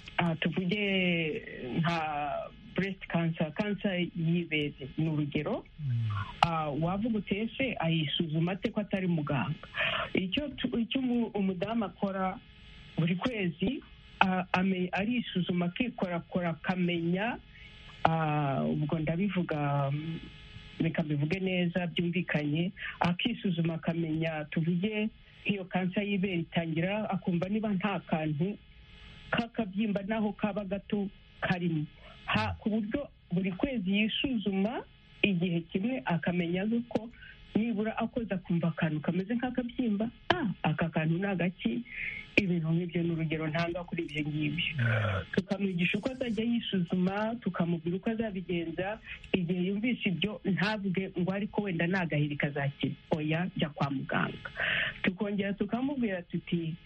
tuvuge nka breast cancer y'ibere ni urugero. Wavuga utese ayisuzuma ate ko atari muganga? Icyo umudamu akora buri kwezi, arisuzuma akikorakora akamenya, ubwo ndabivuga reka mbivuge neza byumvikanye, akisuzuma akamenya tuvuge nk'iyo kansa y'ibere itangira, akumva niba nta kantu k'akabyimba naho kaba gato karimo, ku buryo buri kwezi yisuzuma igihe kimwe akamenya ko nibura akoze akumva akantu kameze nk'akabyimba, aka kantu ni agaki. Ibintu nk'ibyo ni urugero ntanga kuri ibyo ngibyo. Tukamwigisha uko azajya yisuzuma, tukamubwira uko azabigenza. Igihe yumvise ibyo ntabwe ngo ariko wenda nagahiri kazakira, oya jya kwa muganga. Tukongera tukamubwira tuti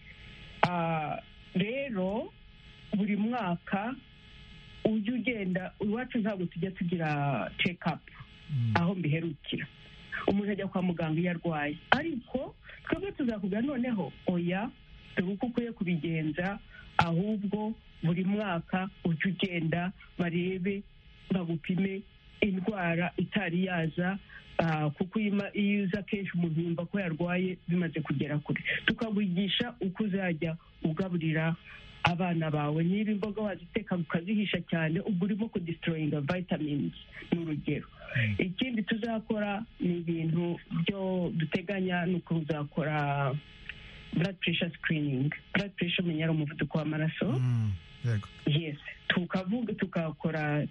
rero buri mwaka ujya ugenda, iwacu ntabwo tujya tugira check up aho mbiherukira. Umuntu ajya kwa muganga iyo arwaye, ariko twebwe tuzakubwira noneho oya dore uko ukwiye kubigenza, ahubwo buri mwaka ujya ugenda barebe, bagupime indwara itari yaza, kuko iyo uza kenshi umuntu yumva ko yarwaye bimaze kugera kure. Tukawigisha uko uzajya ugaburira abana bawe. Niba imboga waziteka ukazihisha cyane, ubwo urimo kudestroyinga vitamins ni urugero. Ikindi tuzakora ni ibintu byo duteganya, ni ukuzakora blood pressure screening. Blood pressure umenya ari umuvuduko w'amaraso. Yes, tukakora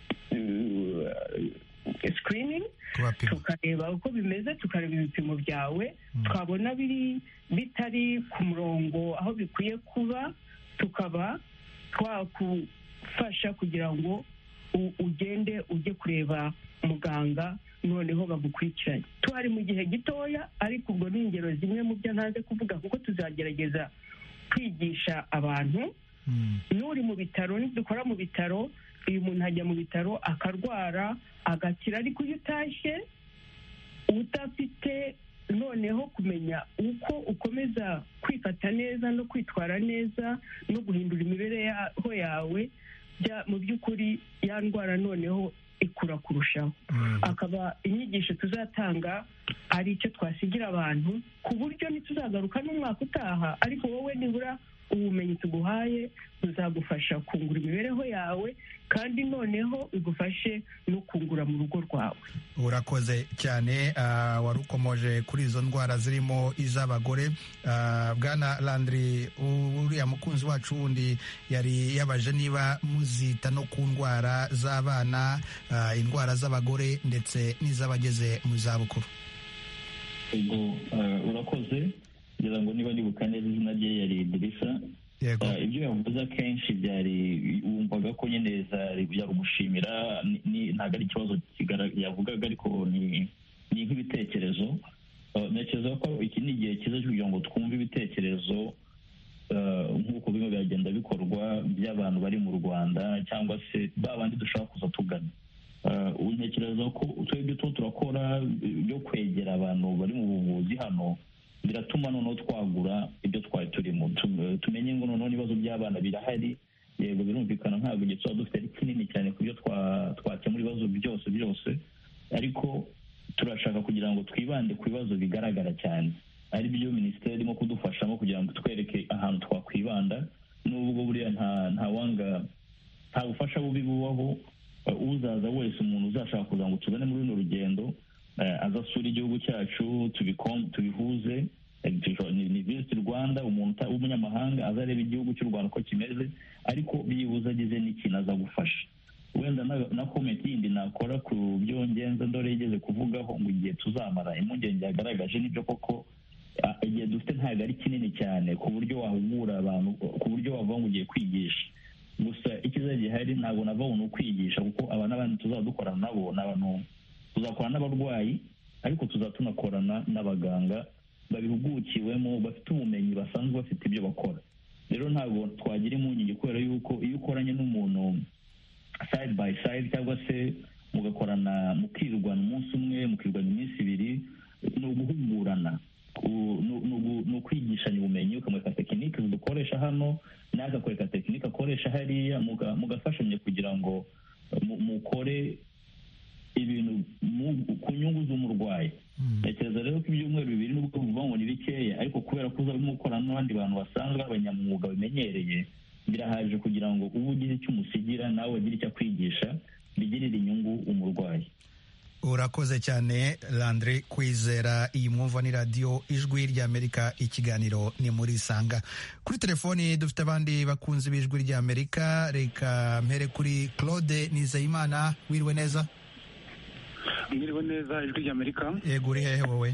screening, tukareba uko bimeze, tukareba ibipimo byawe, twabona bitari ku murongo aho bikwiye kuba, tukaba twakufasha kugira ngo ugende ujye kureba muganga, noneho bagukurikiranye. Twari mu gihe gitoya, ariko ubwo ni ingero zimwe mu byo ntaze kuvuga, kuko tuzagerageza kwigisha abantu. N'uri mu bitaro, nidukora mu bitaro, uyu muntu ajya mu bitaro akarwara agakira, ariko iyo utashye udafite noneho kumenya uko ukomeza kwifata neza no kwitwara neza no guhindura imibereho yawe, mu by'ukuri ya ndwara noneho ikura kurushaho. Akaba inyigisho tuzatanga ari icyo twasigira abantu, ku buryo ntituzagaruka n'umwaka utaha, ariko wowe nibura ubumenyi tuguhaye buzagufasha kungura imibereho yawe, kandi noneho bigufashe no kungura mu rugo rwawe. Urakoze cyane. Wari ukomoje kuri izo ndwara zirimo iz'abagore. Bwana Landry, uriya mukunzi wacu wundi yari yabaje niba muzita no ku ndwara z'abana, indwara z'abagore ndetse n'iz'abageze mu zabukuru. Urakoze. ngira ngo niba nibuka neza izina rye yari Idrissa. Ibyo yavuze akenshi byari wumvaga ko nyine yari gushimira, ntabwo ari ikibazo yavugaga, ariko ni nk'ibitekerezo. Ntekereza ko iki ni igihe cyiza kugira ngo twumve ibitekerezo nk'uko bimwe byagenda bikorwa by'abantu bari mu Rwanda, cyangwa se ba bandi dushaka kuza tugana. Ntekereza ko twebwe turakora byo kwegera abantu bari mu buvuzi hano, biratuma noneho twagura ibyo twari turimo, tumenye ngo noneho ibibazo by'abana birahari. Yego, birumvikana ntabwo igihe tuba dufite ari kinini cyane ku byo twakemura ibibazo byose, ariko turashaka kugira ngo twibande ku bibazo bigaragara cyane, ari byo minisiteri irimo kudufashamo kugira ngo twereke ahantu twakwibanda. N'ubwo buriya nta bufasha bubi bubaho, uzaza wese, umuntu uzashaka kugira ngo tuzane muri runo rugendo, azasura igihugu cyacu, tubihuze, ni Visit Rwanda, umuntu w'umunyamahanga azareba igihugu cy'u Rwanda uko kimeze, ariko byibuze agize n'ikintu aza gufasha. Wenda na komenti yindi nakora ku byo ngenza ndore yigeze kuvugaho ngo igihe tuzamara, impungenge yagaragaje n'ibyo koko, igihe dufite ntabwo ari kinini cyane ku buryo wahugura abantu, ku buryo wavuga ngo ugiye kwigisha. Gusa ikiza gihari ntabwo nababona ukwigisha, kuko aba n'abandi tuzaba dukorana nabo ni abantu, tuzakorana n'abarwayi, ariko tuzatunakorana n'abaganga babihugukiwemo, bafite ubumenyi, basanzwe bafite ibyo bakora. Rero ntabwo twagira impungenge, kubera yuko iyo ukoranye n'umuntu side by side, cyangwa se mugakorana, mukirwana umunsi umwe, mukirwana iminsi ibiri, ni uguhugurana, ni ukwigishanya ubumenyi, ukamwereka tekinike dukoresha hano, nawe akakwereka tekinike akoresha hariya, mugafashanya kugira ngo mukore ibintu ku nyungu z'umurwayi. Ntekereza rero ko ibyumweru bibiri nubwo bivuga ngo ni bikeya, ariko kubera ko uzaba mukorana n'abandi bantu basanzwe abanyamwuga bimenyereye, birahagije kugira ngo uba ugize icyo umusigira, nawe agire icyo akwigisha, bigirire inyungu umurwayi. Urakoze cyane Landry Kwizera. Iyi mwumva ni radiyo Ijwi ry'Amerika, ikiganiro ni muri Sanga. Kuri telefoni dufite abandi bakunzi b'Ijwi ry'Amerika. Reka mpere kuri Claude Nizeyimana. Wiriwe neza? Mwiriwe neza, Ijwi ry'Amerika. Yego, uri hehe wowe?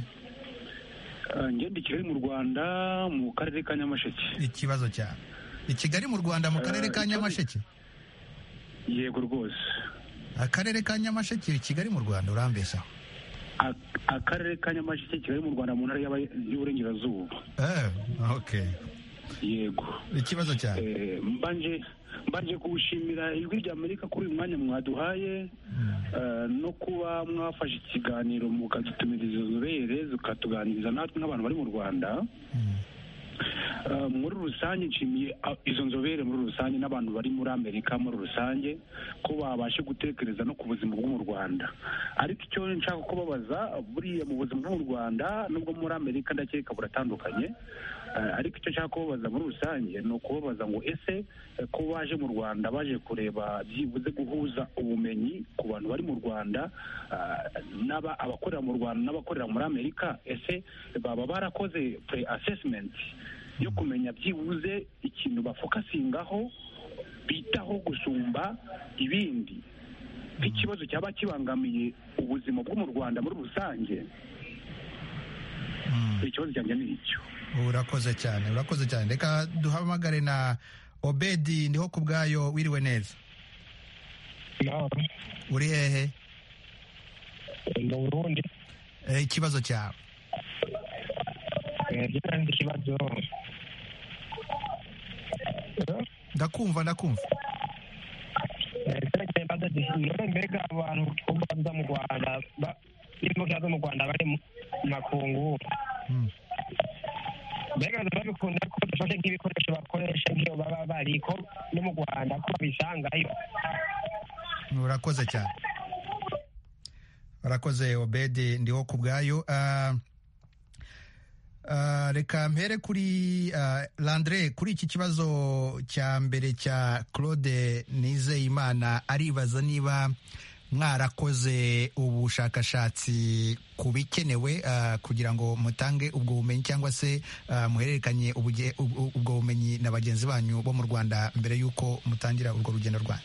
Ngende i Kigali mu Rwanda, mu karere ka Nyamasheke. Ikibazo cyane. I Kigali mu Rwanda, mu karere ka Nyamasheke? Yego rwose. Akarere ka Nyamasheke, Kigali mu Rwanda, urambeshaho? Akarere ka Nyamasheke, Kigali mu Rwanda, mu ntara y'Uburengerazuba. Okay. Yego. Ikibazo cyane. Mbanje kuwushimira Ijwi ry'Amerika kuri uyu mwanya mwaduhaye, no kuba mwafashe ikiganiro mukadutumiriza inzobere zikatuganiriza natwe nk'abantu bari mu Rwanda. muri rusange nshimiye izo nzobere muri rusange n'abantu bari muri Amerika muri rusange ko babashe gutekereza no ku buzima bwo mu Rwanda. Ariko icyo nshaka kubabaza, buriya mu buzima bwo mu Rwanda nubwo muri Amerika ndakeka buratandukanye, ariko icyo nshaka kubabaza muri rusange ni ukubabaza ngo ese ko baje mu Rwanda baje kureba byibuze guhuza ubumenyi ku bantu bari mu Rwanda abakorera mu Rwanda n'abakorera muri Amerika, ese baba barakoze pre assessment yo kumenya byibuze ikintu bafokasingaho bitaho gusumba ibindi nk'ikibazo cyaba kibangamiye ubuzima bwo mu Rwanda muri rusange? Ikibazo cyanjye ni icyo. Urakoze cyane reka duhamagare na Obedi ndiho ku bwayo. Wiriwe neza? Uri hehe? Ndi Burundi. Ikibazo cyawe? Ikibazo ndakumva mbega abantu baza mu Rwanda n'imboga mu Rwanda bari mu makungu mbega babikunda ko dufashe nk'ibikoresho bakoresha nk'iyo baba bari ko no mu Rwanda ko babisangayo. Urakoze cyane, urakoze Obedi ndiho ku bwayo. Reka mpere kuri Landre kuri iki kibazo cya mbere cya Claude Nizeyimana, aribaza niba mwarakoze ubushakashatsi ku bikenewe kugira ngo mutange ubwo bumenyi cyangwa se muhererekanye ubwo bumenyi na bagenzi banyu bo mu Rwanda mbere y'uko mutangira urwo rugendo rwanyu.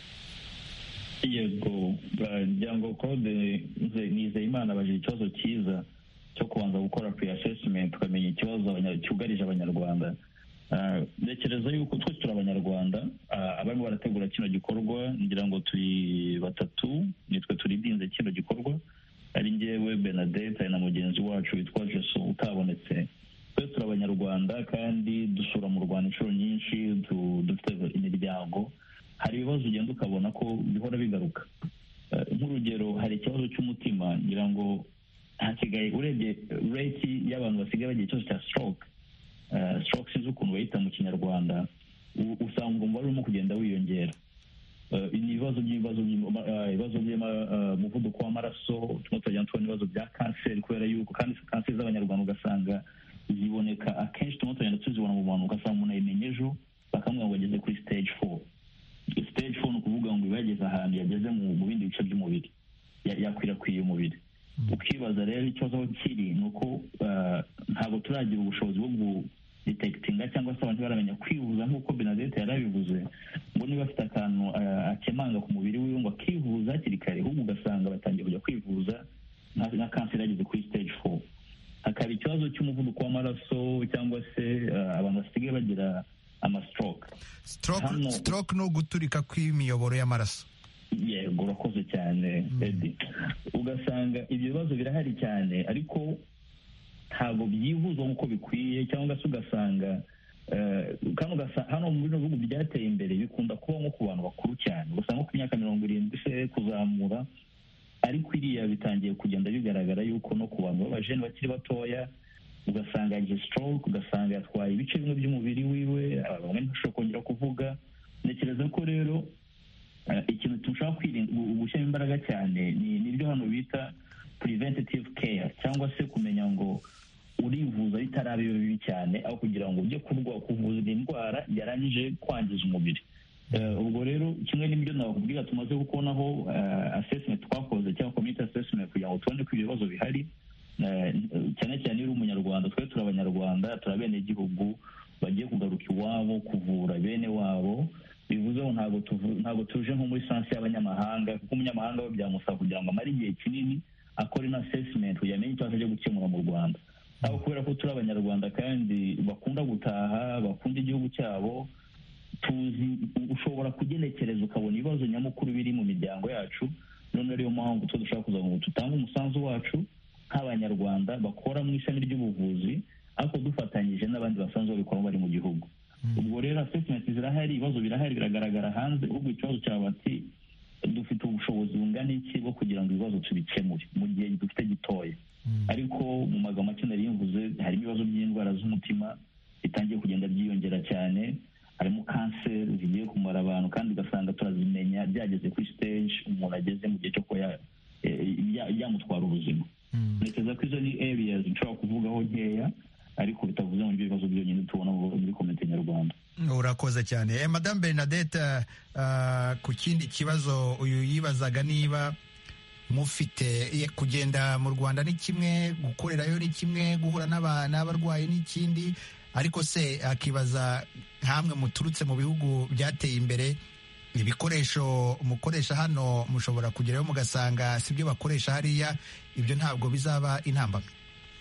Yego, ngo Claude Nizeyimana abaje ikibazo cyiza cyo kubanza gukora pre-assessment tukamenya ikibazo cyugarije abanyarwanda. Ntekereza yuko twese turi abanyarwanda, abarimo barategura kino gikorwa ngira ngo turi batatu, nitwe turidinze kino gikorwa, ari njyewe Benadette na mugenzi wacu witwa Jesu utabonetse. Twese turi abanyarwanda kandi dusura mu Rwanda inshuro nyinshi, dufite imiryango. Hari ibibazo ugenda ukabona ko bihora bigaruka. Nk'urugero, hari ikibazo cy'umutima, ngira ngo hasigaye urebye rate y'abantu basigaye bagiye ikibazo cya stroke sinzi ukuntu bayita mu Kinyarwanda, usanga umubare urimo kugenda wiyongera. Ibibazo by'umuvuduko w'amaraso, turimo tugenda tubona ibibazo bya kanseri, kubera yuko kandi kanseri z'abanyarwanda ugasanga ziboneka akenshi, turimo tugenda tuzibona mu bantu, ugasanga umuntu ayimenye ejo bakamubwira ngo ageze kuri stage 4. Stage 4 ni ukuvuga ngo iba yageze ahantu yageze mu bindi bice by'umubiri, yakwirakwiye umubiri. Ukibaza rero ikibazo kiri ni uko ntabwo turagira ubushobozi bwo gudetekitinga cyangwa se abantu baramenya kwivuza nk'uko Benadette yarabivuze, ngo niba afite akantu akemanga ku mubiri wiwe ngo akivuza hakiri kare, ahubwo ugasanga batangiye kujya kwivuza nka kanseri yageze kuri stage 4. Hakaba ikibazo cy'umuvuduko w'amaraso cyangwa se abantu basigaye bagira amastroke. Stroke no guturika kw'imiyoboro y'amaraso. Yego, urakoze cyane Edi. Ugasanga ibyo bibazo birahari cyane, ariko ntabwo byihuzwa nk'uko bikwiye, cyangwa se ugasanga hano mu bino bihugu byateye imbere bikunda kuba nko ku bantu bakuru cyane, ugasanga nko ku myaka 70 se kuzamura, ariko iriya bitangiye kugenda bigaragara yuko no ku bantu b'abajene bakiri batoya ugasanga yagize stroke, ugasanga yatwaye ibice bimwe by'umubiri wiwe, bamwe ntibashobora kongera kuvuga. Ntekereza ko rero ikintu dushaka kwirinda gushyira imbaraga cyane ni ibyo hano bita preventative care, cyangwa se kumenya ngo urivuza bitaraba bibi cyane, aho kugira ngo ujye kuvuza indwara yarangije kwangiza umubiri. Ubwo rero kimwe n'ibyo nakubwira tumaze gukonaho assessment twakoze cyangwa community assessment kugira ngo tubone ko ibibazo bihari, cyane cyane uri umunyarwanda. Twe turi abanyarwanda, turi abenegihugu bagiye kugaruka iwabo kuvura bene wabo. Bivuze ngo ntabwo tuje nko muri sansi y'abanyamahanga, kuko umunyamahanga we byamusaba kugira ngo amare igihe kinini akora ina assessment kugira amenye icyo aje gukemura mu Rwanda. Aho kubera ko turi abanyarwanda kandi bakunda gutaha, bakunda igihugu cyabo, tuzi ushobora kugenekereza ukabona ibibazo nyamukuru biri mu miryango yacu. None ariyo mpamvu twe dushaka kuza ngo tutange umusanzu wacu nk'abanyarwanda bakora mu ishami ry'ubuvuzi, ariko dufatanyije n'abandi basanzwe babikora bari mu gihugu. Ubwo rero assessment zirahari, ibibazo birahari, biragaragara hanze. Ubwo ikibazo cyaba ati dufite ubushobozi bungana iki bwo kugira ngo ibibazo tubikemure mu gihe dufite gitoya. Ariko mu magambo make nari mvuze, harimo ibibazo by'indwara z'umutima bitangiye kugenda byiyongera cyane, harimo kanseri zigiye kumara abantu kandi ugasanga turazimenya byageze kuri stage umuntu ageze mu gihe cyo kuba yamutwara ubuzima. Ntekereza ko izo ni areas nshobora kuvugaho nkeya, ariko bitavuze ngo ibyo bibazo byonyine tubona muri komite nyarwanda. Urakoze cyane. Madame Bernadette, ku kindi kibazo uyu yibazaga niba mufite kugenda mu Rwanda ni kimwe, gukorerayo ni kimwe, guhura n'abarwayi ni ikindi, ariko se akibaza hamwe muturutse mu bihugu byateye imbere, ibikoresho mukoresha hano mushobora kugerayo mugasanga sibyo bakoresha hariya, ibyo ntabwo bizaba intambamyi?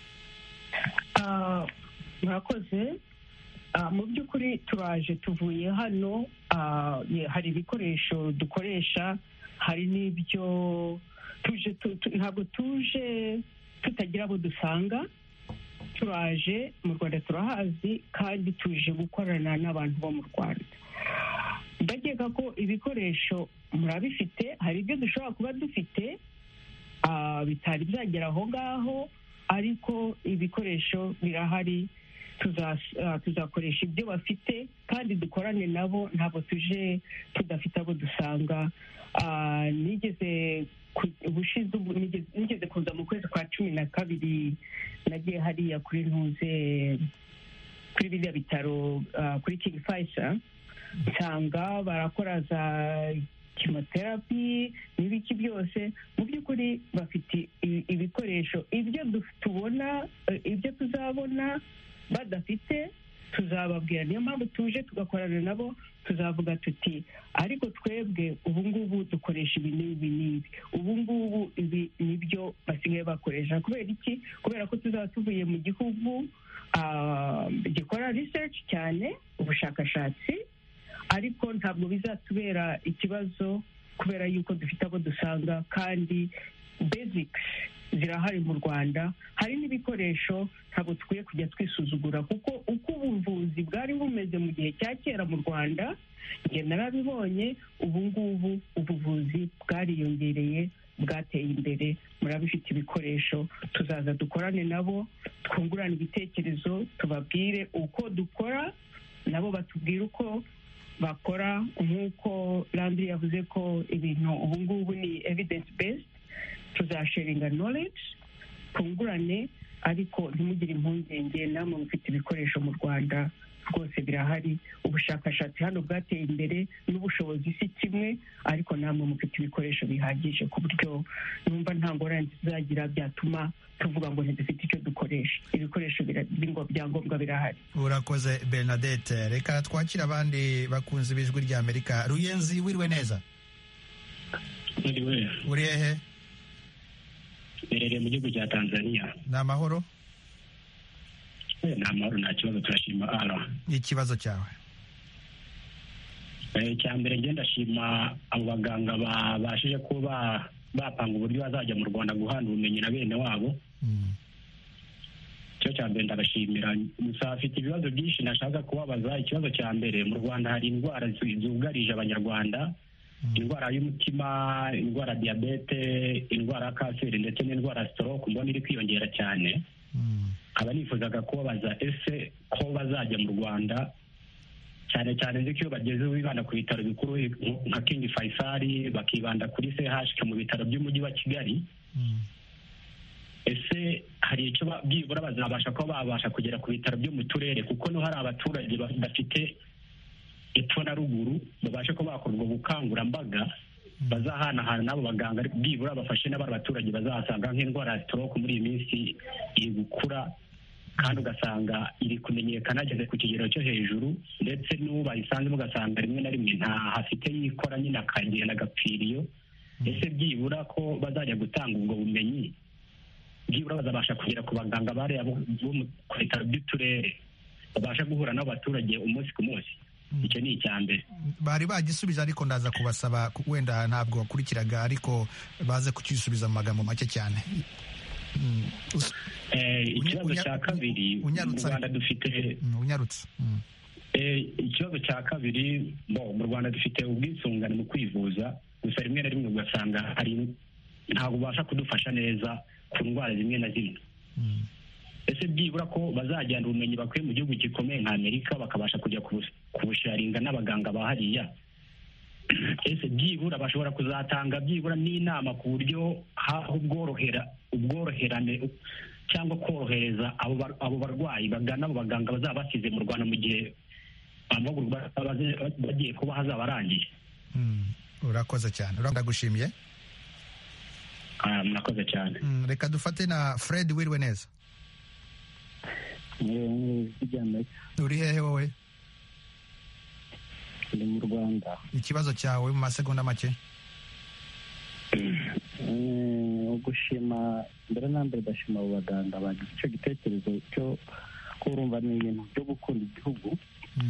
murakoze. Mu by'ukuri turaje tuvuye hano, hari ibikoresho dukoresha, hari n'ibyo ntabwo tuje tutagira abo dusanga. Turaje mu Rwanda turahazi kandi tuje gukorana n'abantu bo mu Rwanda. Ndakeka ko ibikoresho murabifite, hari ibyo dushobora kuba dufite bitari byagera aho ngaho, ariko ibikoresho birahari. Tuzakoresha ibyo bafite kandi dukorane nabo, ntabwo tuje tudafite abo dusanga. Nigeze kuza mu kwezi kwa 12 nagiye hariya kuri biriya bitaro kuri King Faisal, nsanga barakora za chemotherapy n'ibiki byose. Mu by'ukuri bafite ibikoresho, ibyo tubona, ibyo tuzabona badafite tuzababwira. Niyo mpamvu tuje tugakorana nabo, tuzavuga tuti ariko twebwe ubu ngubu dukoresha ibi n'ibi, ubu ngubu ibi nibyo basigaye bakoresha. Kubera iki? Kubera ko tuzaba tuvuye mu gihugu gikora research cyane, ubushakashatsi, ariko ntabwo bizatubera ikibazo kubera yuko dufite abo dusanga kandi basics zirahari mu Rwanda. Hari n'ibikoresho ntabwo tukwiye kujya twisuzugura, kuko uko ubuvuzi bwari bumeze mu gihe cya kera mu Rwanda, njye narabibonye, ubu ngubu ubuvuzi bwariyongereye, bwateye imbere, murabifite ibikoresho. Tuzaza dukorane nabo, twungurane ibitekerezo, tubabwire uko dukora, nabo batubwire uko bakora. Nk'uko Landry yavuze ko ibintu ubu ngubu ni evidence based, tuzasharinga knowledge, twungurane, ariko ntimugire impungenge, namwe mufite ibikoresho mu Rwanda rwose birahari. Ubushakashatsi hano bwateye imbere n'ubushobozi si kimwe, ariko namwe mufite ibikoresho bihagije ku buryo numva nta ngorane tuzagira byatuma tuvuga ngo ntidufite icyo dukoresha. Ibikoresho byangombwa birahari. Urakoze Bernadette. Reka twakira abandi bakunze b'Ijwi ry'Amerika. Ruyenzi, wiriwe neza? Uri hehe? Berere mu gihugu cya Tanzania. Ni amahoro? Ni amahoro, nta kibazo, turashima. Ikibazo cyawe? Icya mbere ngenda ndashima abo baganga babashije kuba bapanga uburyo bazajya mu Rwanda guhana ubumenyi na bene wabo. Icyo cya mbere ndabashimira. Gusa afite ibibazo byinshi nashaka kubabaza. Ikibazo cya mbere, mu Rwanda hari indwara zugarije Abanyarwanda, indwara y'umutima, indwara ya diyabete, indwara ya kanseri ndetse n'indwara ya stroke mbona iri kwiyongera cyane. Aba nifuzaga kubabaza, ese ko bazajya mu Rwanda, cyane cyane nzi ko iyo bageze bibanda ku bitaro bikuru nka King Faisal, bakibanda kuri CHK mu bitaro by'umujyi wa Kigali, ese hari icyo byibura bazabasha kuba babasha kugera ku bitaro byo mu turere, kuko no hari abaturage bafite epfo na ruguru babashe kuba bakora ubwo bukangurambaga, bazahanahana n'abo baganga, byibura bafashe n'abari abaturage bazahasanga nk'indwara ya stroke muri iyi minsi iri gukura kandi ugasanga iri kumenyekana ageze ku kigero cyo hejuru, ndetse n'ubu bayisanzemo ugasanga rimwe na rimwe nta hafite yikora, nyine akagenda agapfiriyo. Ese byibura ko bazajya gutanga ubwo bumenyi, byibura bazabasha kugera ku baganga bariya bo ku bitaro by'uturere, babasha guhura n'abaturage umunsi ku munsi. Icyo ni icya mbere. Bari bagisubije, ariko ndaza kubasaba, wenda ntabwo wakurikiraga, ariko baze kukisubiza mu magambo make cyane. Ikibazo cya kabiri, mu Rwanda dufite ikibazo cya kabiri, mu Rwanda dufite ubwisungane mu kwivuza, gusa rimwe na rimwe ugasanga ntabwo ubasha kudufasha neza ku ndwara zimwe na zimwe. ese byibura ko bazajyana ubumenyi bakwiye mu gihugu gikomeye nka Amerika bakabasha kujya kubusharinga n'abaganga ba hariya, ese byibura bashobora kuzatanga byibura n'inama ku buryo haho ubworoherane cyangwa korohereza abo barwayi bagana abo baganga bazaba basize mu Rwanda mu gihe amahugurwa bagiye kuba hazaba arangiye. Urakoze cyane, ndagushimiye. Murakoze cyane. Reka dufate na Fred, wiriwe neza. Uri hehe wowe? Ni mu Rwanda. Ikibazo cyawe mu masegonda make. Gushima mbere na mbere ndashima abo baganga bagize icyo gitekerezo cyo kurumva ni ibintu byo gukunda igihugu.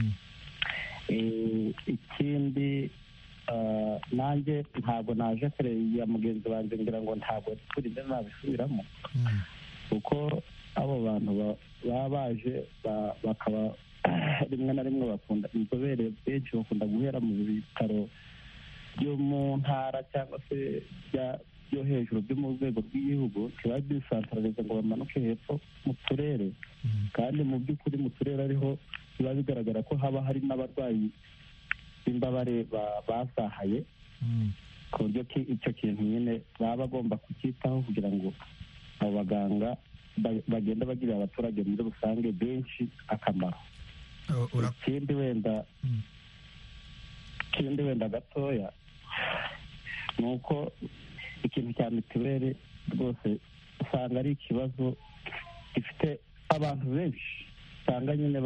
Ikindi nanjye ntabwo naje kare ya mugenzi wanjye ngira ngo ntabwo turi mbere nabisubiramo kuko abo bantu baba baje bakaba rimwe na rimwe bakunda inzobere benshi bakunda guhera mu bitaro byo mu ntara cyangwa se byo hejuru byo mu rwego rw'igihugu, kiba bisantarariza ngo bamanuke hepfo mu turere, kandi mu by'ukuri mu turere ariho biba bigaragara ko haba hari n'abarwayi b'imbabare basahaye, ku buryo icyo kintu nyine baba bagomba kucyitaho kugira ngo abo baganga bagenda bagirira abaturage muri rusange benshi akamaro. Ikindi wenda gatoya ni uko ikintu cya mituweli rwose usanga ari ikibazo gifite abantu benshi, usanga nyine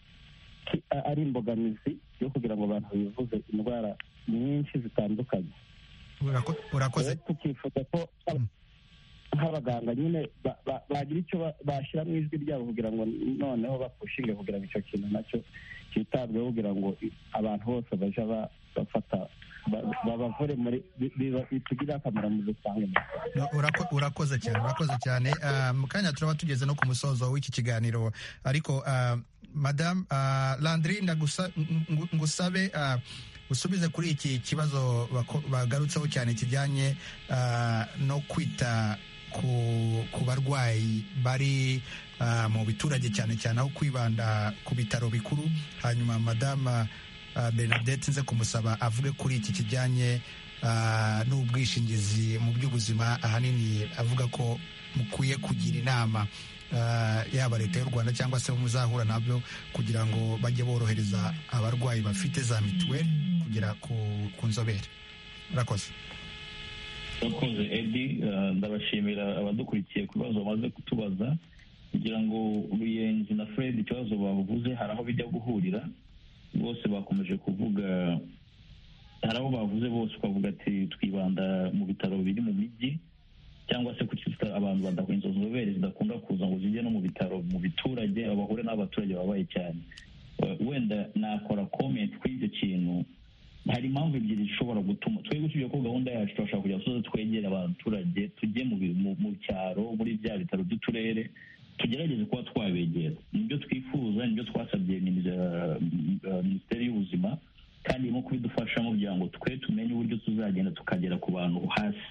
ari imbogamizi yo kugira ngo abantu bivuze indwara nyinshi zitandukanye. Urakoze. Tukifuza ko nk'abaganga nyine bagira icyo bashyira mu ijwi ryabo kugira ngo noneho bapushinge kugira ngo icyo kintu nacyo cyitabweho kugira ngo abantu bose baje bafata babavure bitugirire akamaro muri rusange. Urakoze cyane. Mu kanya turaba tugeze no ku musozo w'iki kiganiro, ariko Madame Landry ngusabe usubize kuri iki kibazo bagarutseho cyane kijyanye no kwita ku barwayi bari mu biturage cyane cyane aho kwibanda ku bitaro bikuru. Hanyuma Madame Bernadette nze kumusaba avuge kuri iki kijyanye n'ubwishingizi mu by'ubuzima, ahanini avuga ko mukwiye kugira inama yaba leta y'u Rwanda cyangwa se muzahura nabyo kugira ngo bajye borohereza abarwayi bafite za mituweli kugera ku nzobere. Urakoze. Urakoze Edi, ndabashimira abadukurikiye ku bibazo bamaze kutubaza, kugira ngo Ruyenzi na Fred ikibazo bavuze hari aho bijya guhurira. Bose bakomeje kuvuga, hari abo bavuze bose ukavuga ati twibanda mu bitaro biri mu mijyi cyangwa se kuki abantu badakora izo nzobere zidakunda kuza ngo zijye no mu bitaro mu biturage bahure n'abaturage babaye cyane. Wenda nakora comment kuri icyo kintu. Hari impamvu ebyiri zishobora gutuma twebwe usibye ko gahunda yacu turashaka kujya tuza twegera abaturage, tujye mu cyaro muri bya bitaro by'uturere, tugerageze kuba twabegera. Nibyo twifuza, nibyo twasabye Minisiteri y'Ubuzima, kandi irimo kubidufashamo kugira ngo twe tumenye uburyo tuzagenda tukagera ku bantu hasi.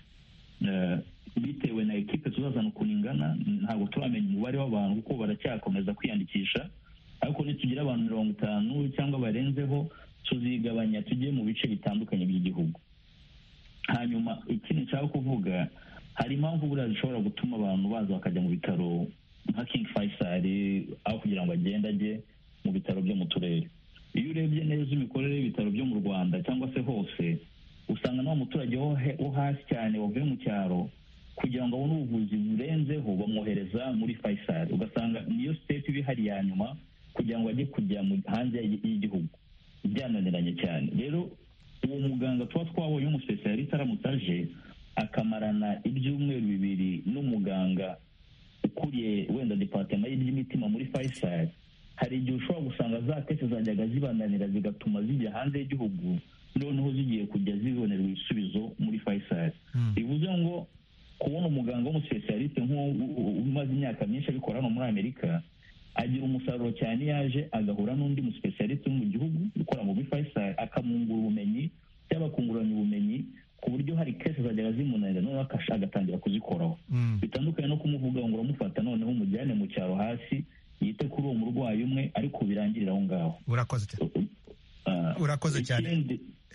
Bitewe na ekipe tuzazana ukuntu ingana, ntabwo turamenya umubare w'abantu kuko baracyakomeza kwiyandikisha, ariko nitugira abantu 50 cyangwa barenzeho tuzigabanya tujye mu bice bitandukanye by'igihugu. Hanyuma ikindi nshaka kuvuga, hari impamvu buriya zishobora gutuma abantu baza bakajya mu bitaro nka King Faisal aho kugira ngo agende ajye mu bitaro byo mu turere. Iyo urebye neza imikorere y'ibitaro byo mu Rwanda cyangwa se hose, usanga n'uwo muturage wo hasi cyane wavuye mu cyaro kugira ngo abone ubuvuzi burenzeho bamwohereza muri Faisal, ugasanga niyo step ibihari ya nyuma kugira ngo ajye kujya hanze y'igihugu, byananiranye cyane. Rero uwo muganga tuba twabonye umusipesialiste aramutse aje akamarana ibyumweru 2 n'umuganga ukuriye wenda departement y'iby'imitima muri Faisal, hari igihe ushobora gusanga za tese zajyaga zibananira zigatuma zijya hanze y'igihugu, noneho zigiye kujya zibonerwa ibisubizo muri Faisal. Bivuze ngo kubona umuganga w'umusipesialiste umaze imyaka myinshi abikora hano muri Amerika agira umusaruro cyane yaje agahura n'undi musipesialiste mu gihugu ukora mu Faisal akamungura ubumenyi cyangwa akunguranya ubumenyi ku buryo hari kese zajyaga zimunanira noneho agatangira kuzikoraho. Bitandukanye no kumuvuga ngo uramufata noneho umujyane mu cyaro hasi yite kuri uwo murwayi umwe ariko birangirira aho ngaho. Urakoze cyane.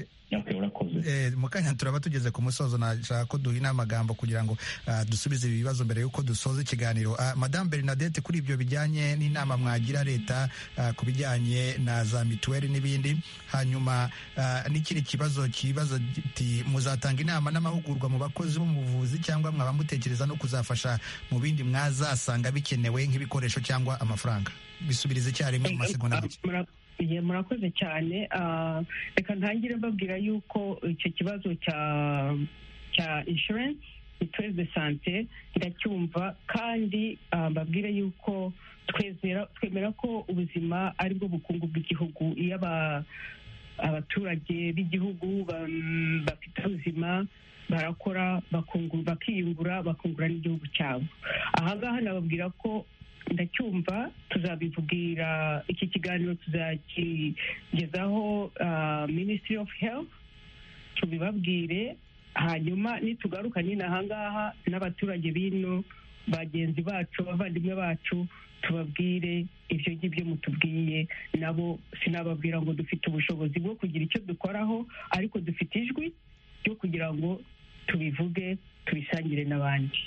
Mu kanya turaba tugeze ku musozo, nashaka ko duhina amagambo kugira ngo dusubize ibi bibazo mbere y'uko dusoza ikiganiro. Madame Bernadette, kuri ibyo bijyanye n'inama mwagira leta ku bijyanye na za mituweli n'ibindi, hanyuma n'ikindi kibazo kibaza ati muzatanga inama n'amahugurwa mu bakozi bo mu buvuzi cyangwa mwaba mutekereza no kuzafasha mu bindi mwazasanga bikenewe nk'ibikoresho cyangwa amafaranga? Bisubirize icyarimwe mu masegonda make. Murakoze cyane. Reka ntangire mbabwira yuko icyo kibazo cya insurance mituweli de sante ndacyumva, kandi mbabwire yuko twemera ko ubuzima ari bwo bukungu bw'igihugu. Iyo abaturage b'igihugu bafite ubuzima barakora bakiyungura bakungura n'igihugu cyabo. Ahangaha nababwira ko ndacyumva, tuzabivugira, iki kiganiro tuzakigezaho Ministry of Health tubibabwire, hanyuma nitugaruka nyine ahangaha n'abaturage bino bagenzi bacu abavandimwe bacu tubabwire ibyo ngibyo mutubwiye. Nabo sinababwira ngo dufite ubushobozi bwo kugira icyo dukoraho, ariko dufite ijwi ryo kugira ngo tubivuge tubisangire n'abandi.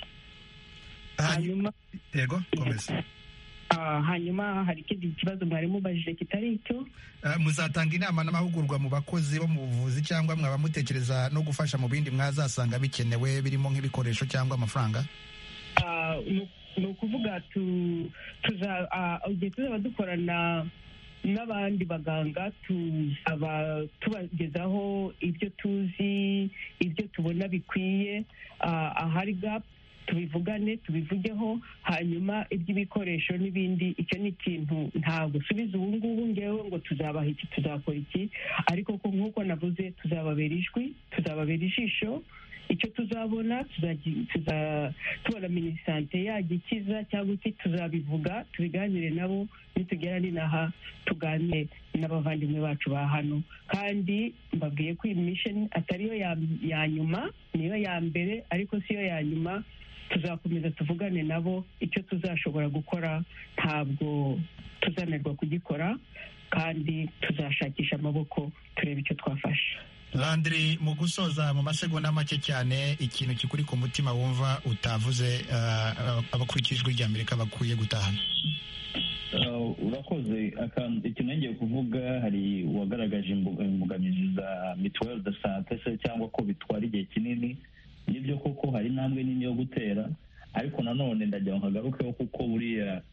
Hanyuma hari ikindi kibazo mwari mubajije kitari icyo. Muzatanga inama n'amahugurwa mu bakozi bo mu buvuzi cyangwa mwaba mutekereza no gufasha mu bindi mwazasanga bikenewe birimo nk'ibikoresho cyangwa amafaranga? Ni ukuvuga igihe tuzaba dukorana n'abandi baganga tuzaba tubagezaho ibyo tuzi, ibyo tubona bikwiye, ahari gap tubivugane tubivugeho, hanyuma iby'ibikoresho n'ibindi icyo ni ikintu ntabwo usubiza ubu ngubu ngewe ngo tuzabaha iki tuzakora iki, ariko ko nk'uko navuze tuzababera ijwi, tuzababera ijisho. Icyo tuzabona tubona minisante yajya ikiza cyangwa iki tuzabivuga tubiganire nabo, nitugera n'inaha tuganire n'abavandimwe bacu ba hano. Kandi mbabwiye ko iyi mission atariyo ya nyuma, niyo ya mbere ariko siyo ya nyuma. Tuzakomeza tuvugane nabo, icyo tuzashobora gukora ntabwo tuzanirwa kugikora, kandi tuzashakisha amaboko turebe icyo twafasha. Landry, mu gusoza mu masegonda make cyane, ikintu kikuri ku mutima wumva utavuze abakurikije ijwi ry'Amerika bakwiye gutahana? Urakoze. Ikintu ngiye kuvuga, hari uwagaragaje imbogamizi za mituweli de sante se cyangwa ko bitwara igihe kinini. Nibyo koko hari intambwe nini yo gutera, ariko nanone ndagira ngo nkagarukeho kuko buriya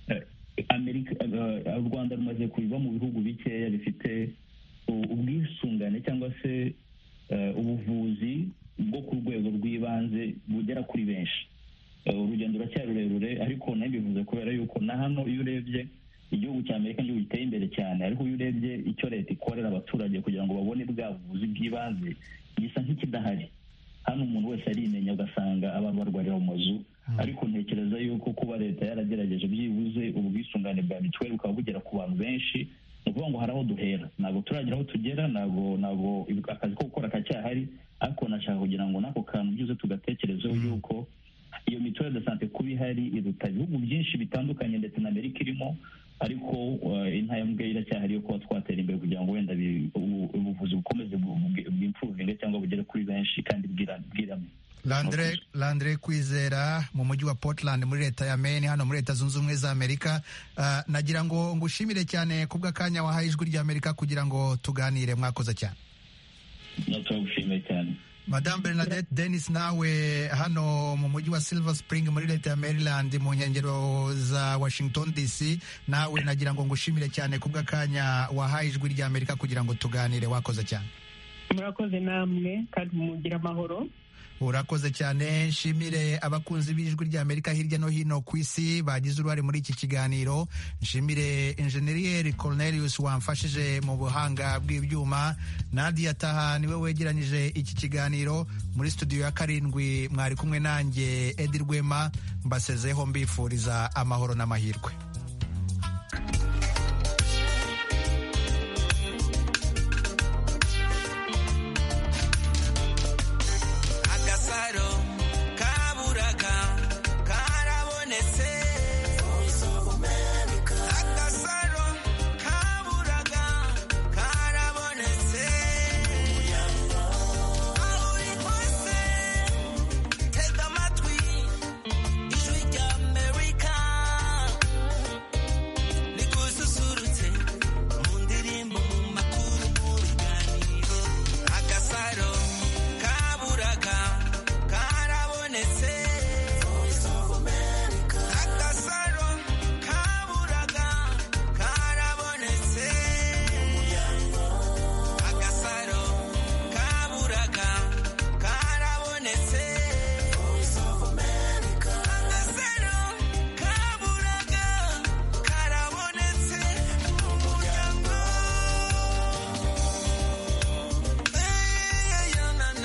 u Rwanda rumaze kuva mu bihugu bikeya bifite ubwisungane cyangwa se ubuvuzi bwo ku rwego rw'ibanze bugera kuri benshi. Urugendo ruracyari rurerure, ariko nabivuze kubera yuko na hano iyo urebye igihugu cya Amerika n'igihugu giteye imbere cyane, ariko iyo urebye icyo leta ikorera abaturage kugira ngo babone bwa buvuzi bw'ibanze gisa nk'ikidahari. Hano umuntu wese arimenya ugasanga abantu barwarira mu mazu, ariko ntekereza yuko kuba leta yaragerageje byibuze ubwisungane bwa mituweli bukaba bugera ku bantu benshi, ni ukuvuga ngo hari aho duhera. Ntabwo turagira aho tugera, ntabwo akazi ko gukora kacyahari, ariko nashaka kugira ngo n'ako kantu byuze tugatekerezaho yuko iyo mituweli de sante kuba ihari iruta ibihugu byinshi bitandukanye ndetse na Amerika irimo, ariko intambwe iracyahari yo kuba twatera imbere kugira ngo wenda ubuvuzi bukomeze bw'imfuruvinge cyangwa bugere kuri benshi kandi bwirame. Landry Kwizera mu mujyi wa Portland muri leta ya Maine hano muri leta zunze ubumwe za Amerika, nagira ngo ngushimire cyane kubw'akanya wahaye ijwi ry'Amerika kugira ngo tuganire. Mwakoze cyane. Turagushimiye cyane. Madame Bernadette Dennis, nawe hano mu mujyi wa Silver Spring muri leta ya Maryland mu nkengero za Washington DC, nawe nagira ngo ngushimire cyane kubw'akanya wahaye ijwi ry'Amerika kugira ngo tuganire. Wakoze cyane. Murakoze namwe kandi mugire amahoro. Urakoze cyane. Nshimire abakunzi b'ijwi ry'Amerika hirya no hino ku isi bagize uruhare muri iki kiganiro. Nshimire Engineer Cornelius wamfashije mu buhanga bw'ibyuma. Nadia Taha niwe wegeranyije iki kiganiro. Muri studio ya 7 mwari kumwe nanjye Edi Rwema, mbasezeho mbifuriza amahoro n'amahirwe.